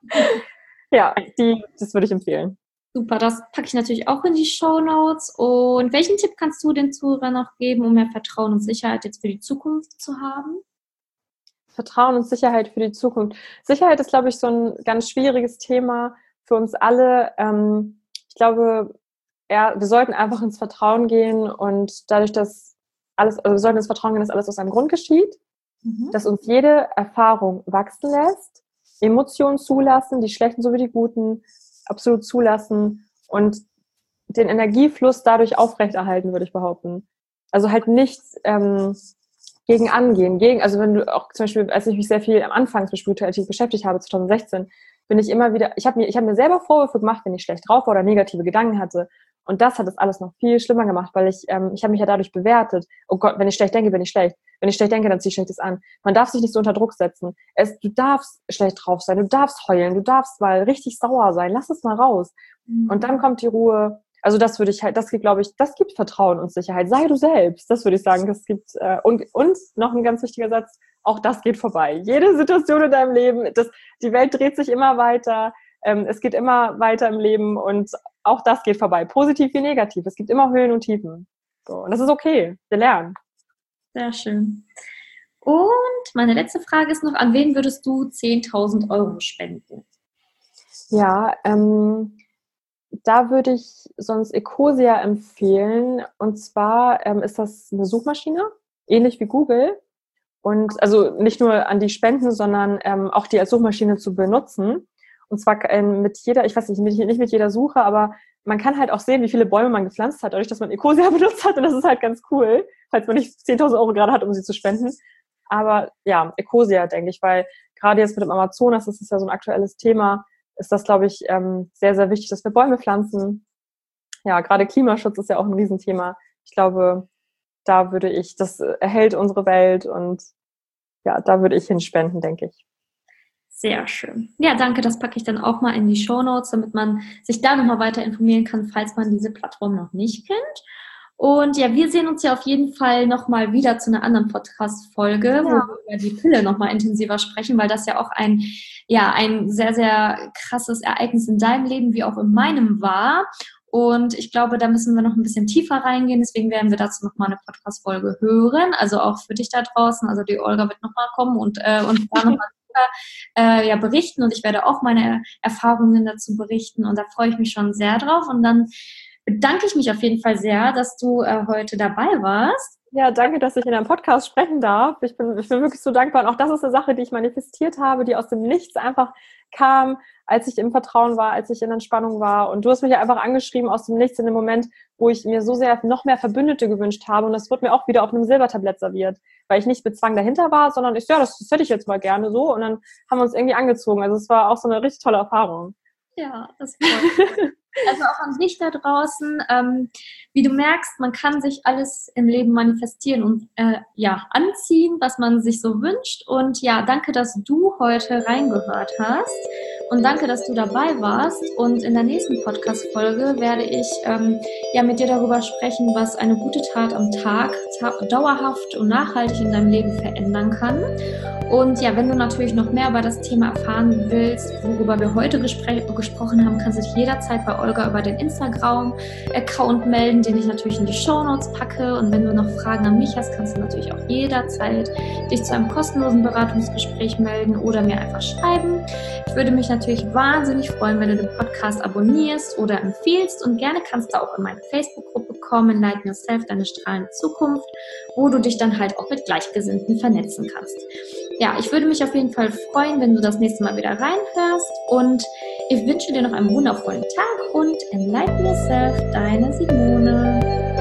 Ja, die, das würde ich empfehlen. Super, das packe ich natürlich auch in die Shownotes. Und welchen Tipp kannst du den Zuhörern noch geben, um mehr Vertrauen und Sicherheit jetzt für die Zukunft zu haben? Vertrauen und Sicherheit für die Zukunft. Sicherheit ist, glaube ich, so ein ganz schwieriges Thema für uns alle. Ähm, ich glaube, ja, wir sollten einfach ins Vertrauen gehen und dadurch, dass alles, also wir sollten ins Vertrauen gehen, dass alles aus einem Grund geschieht, mhm. dass uns jede Erfahrung wachsen lässt, Emotionen zulassen, die schlechten sowie die guten, absolut zulassen und den Energiefluss dadurch aufrechterhalten, würde ich behaupten. Also halt nichts ähm, gegen angehen, gegen, also wenn du auch zum Beispiel, als ich mich sehr viel am Anfang mit Spiritualität beschäftigt habe, zwanzig sechzehn, bin ich immer wieder, ich habe mir, ich habe mir selber Vorwürfe gemacht, wenn ich schlecht drauf war oder negative Gedanken hatte. Und das hat das alles noch viel schlimmer gemacht, weil ich, ähm, ich habe mich ja dadurch bewertet. Oh Gott, wenn ich schlecht denke, bin ich schlecht. Wenn ich schlecht denke, dann ziehe ich Schlechtes an. Man darf sich nicht so unter Druck setzen. Es, du darfst schlecht drauf sein, du darfst heulen, du darfst mal richtig sauer sein. Lass es mal raus. Mhm. Und dann kommt die Ruhe. Also das würde ich halt, das gibt, glaube ich, das gibt Vertrauen und Sicherheit. Sei du selbst. Das würde ich sagen. Das gibt äh, und, und noch ein ganz wichtiger Satz, auch das geht vorbei. Jede Situation in deinem Leben, das, die Welt dreht sich immer weiter. Ähm, es geht immer weiter im Leben und auch das geht vorbei. Positiv wie negativ. Es gibt immer Höhen und Tiefen. So, und das ist okay. Wir lernen. Sehr schön. Und meine letzte Frage ist noch, an wen würdest du zehntausend Euro spenden? Ja, ähm, da würde ich sonst Ecosia empfehlen. Und zwar ähm, ist das eine Suchmaschine, ähnlich wie Google. Und also nicht nur an die spenden, sondern ähm, auch die als Suchmaschine zu benutzen. Und zwar ähm, mit jeder, ich weiß nicht, mit, nicht mit jeder Suche, aber man kann halt auch sehen, wie viele Bäume man gepflanzt hat, dadurch, dass man Ecosia benutzt hat. Und das ist halt ganz cool, falls man nicht zehntausend Euro gerade hat, um sie zu spenden. Aber ja, Ecosia, denke ich, weil gerade jetzt mit dem Amazonas, das ist ja so ein aktuelles Thema, ist das, glaube ich, ähm, sehr, sehr wichtig, dass wir Bäume pflanzen. Ja, gerade Klimaschutz ist ja auch ein Riesenthema. Ich glaube, da würde ich, das erhält unsere Welt und ja, da würde ich hinspenden, denke ich. Sehr schön. Ja, danke, das packe ich dann auch mal in die Shownotes, damit man sich da nochmal weiter informieren kann, falls man diese Plattform noch nicht kennt. Und ja, wir sehen uns ja auf jeden Fall nochmal wieder zu einer anderen Podcast-Folge, ja, wo wir über die Pille nochmal intensiver sprechen, weil das ja auch ein, ja, ein sehr, sehr krasses Ereignis in deinem Leben wie auch in meinem war. Und ich glaube, da müssen wir noch ein bisschen tiefer reingehen. Deswegen werden wir dazu nochmal eine Podcast-Folge hören. Also auch für dich da draußen. Also die Olga wird nochmal kommen und äh, uns da nochmal äh, ja, berichten. Und ich werde auch meine Erfahrungen dazu berichten. Und da freue ich mich schon sehr drauf. Und dann bedanke ich mich auf jeden Fall sehr, dass du äh, heute dabei warst. Ja, danke, dass ich in einem Podcast sprechen darf. Ich bin, ich bin wirklich so dankbar. Und auch das ist eine Sache, die ich manifestiert habe, die aus dem Nichts einfach kam, als ich im Vertrauen war, als ich in Entspannung war. Und du hast mich ja einfach angeschrieben aus dem Nichts in dem Moment, wo ich mir so sehr noch mehr Verbündete gewünscht habe. Und das wird mir auch wieder auf einem Silbertablett serviert, weil ich nicht mit Zwang dahinter war, sondern ich, ja, das, das hätte ich jetzt mal gerne so. Und dann haben wir uns irgendwie angezogen. Also es war auch so eine richtig tolle Erfahrung. Ja, das freut mich. Also auch an dich da draußen. Ähm, wie du merkst, man kann sich alles im Leben manifestieren und äh, ja, anziehen, was man sich so wünscht. Und ja, danke, dass du heute reingehört hast. Und danke, dass du dabei warst. Und in der nächsten Podcast-Folge werde ich ähm, ja mit dir darüber sprechen, was eine gute Tat am Tag ta- dauerhaft und nachhaltig in deinem Leben verändern kann. Und ja, wenn du natürlich noch mehr über das Thema erfahren willst, worüber wir heute gespr- gesprochen haben, kannst du dich jederzeit bei Olga über den Instagram-Account melden, den ich natürlich in die Shownotes packe. Und wenn du noch Fragen an mich hast, kannst du natürlich auch jederzeit dich zu einem kostenlosen Beratungsgespräch melden oder mir einfach schreiben. Ich würde mich natürlich wahnsinnig freuen, wenn du den Podcast abonnierst oder empfiehlst. Und gerne kannst du auch in meine Facebook-Gruppe kommen, Enlighten Yourself, deine strahlende Zukunft, wo du dich dann halt auch mit Gleichgesinnten vernetzen kannst. Ja, ich würde mich auf jeden Fall freuen, wenn du das nächste Mal wieder reinhörst, und ich wünsche dir noch einen wundervollen Tag und Enlighten Yourself, deine Simone.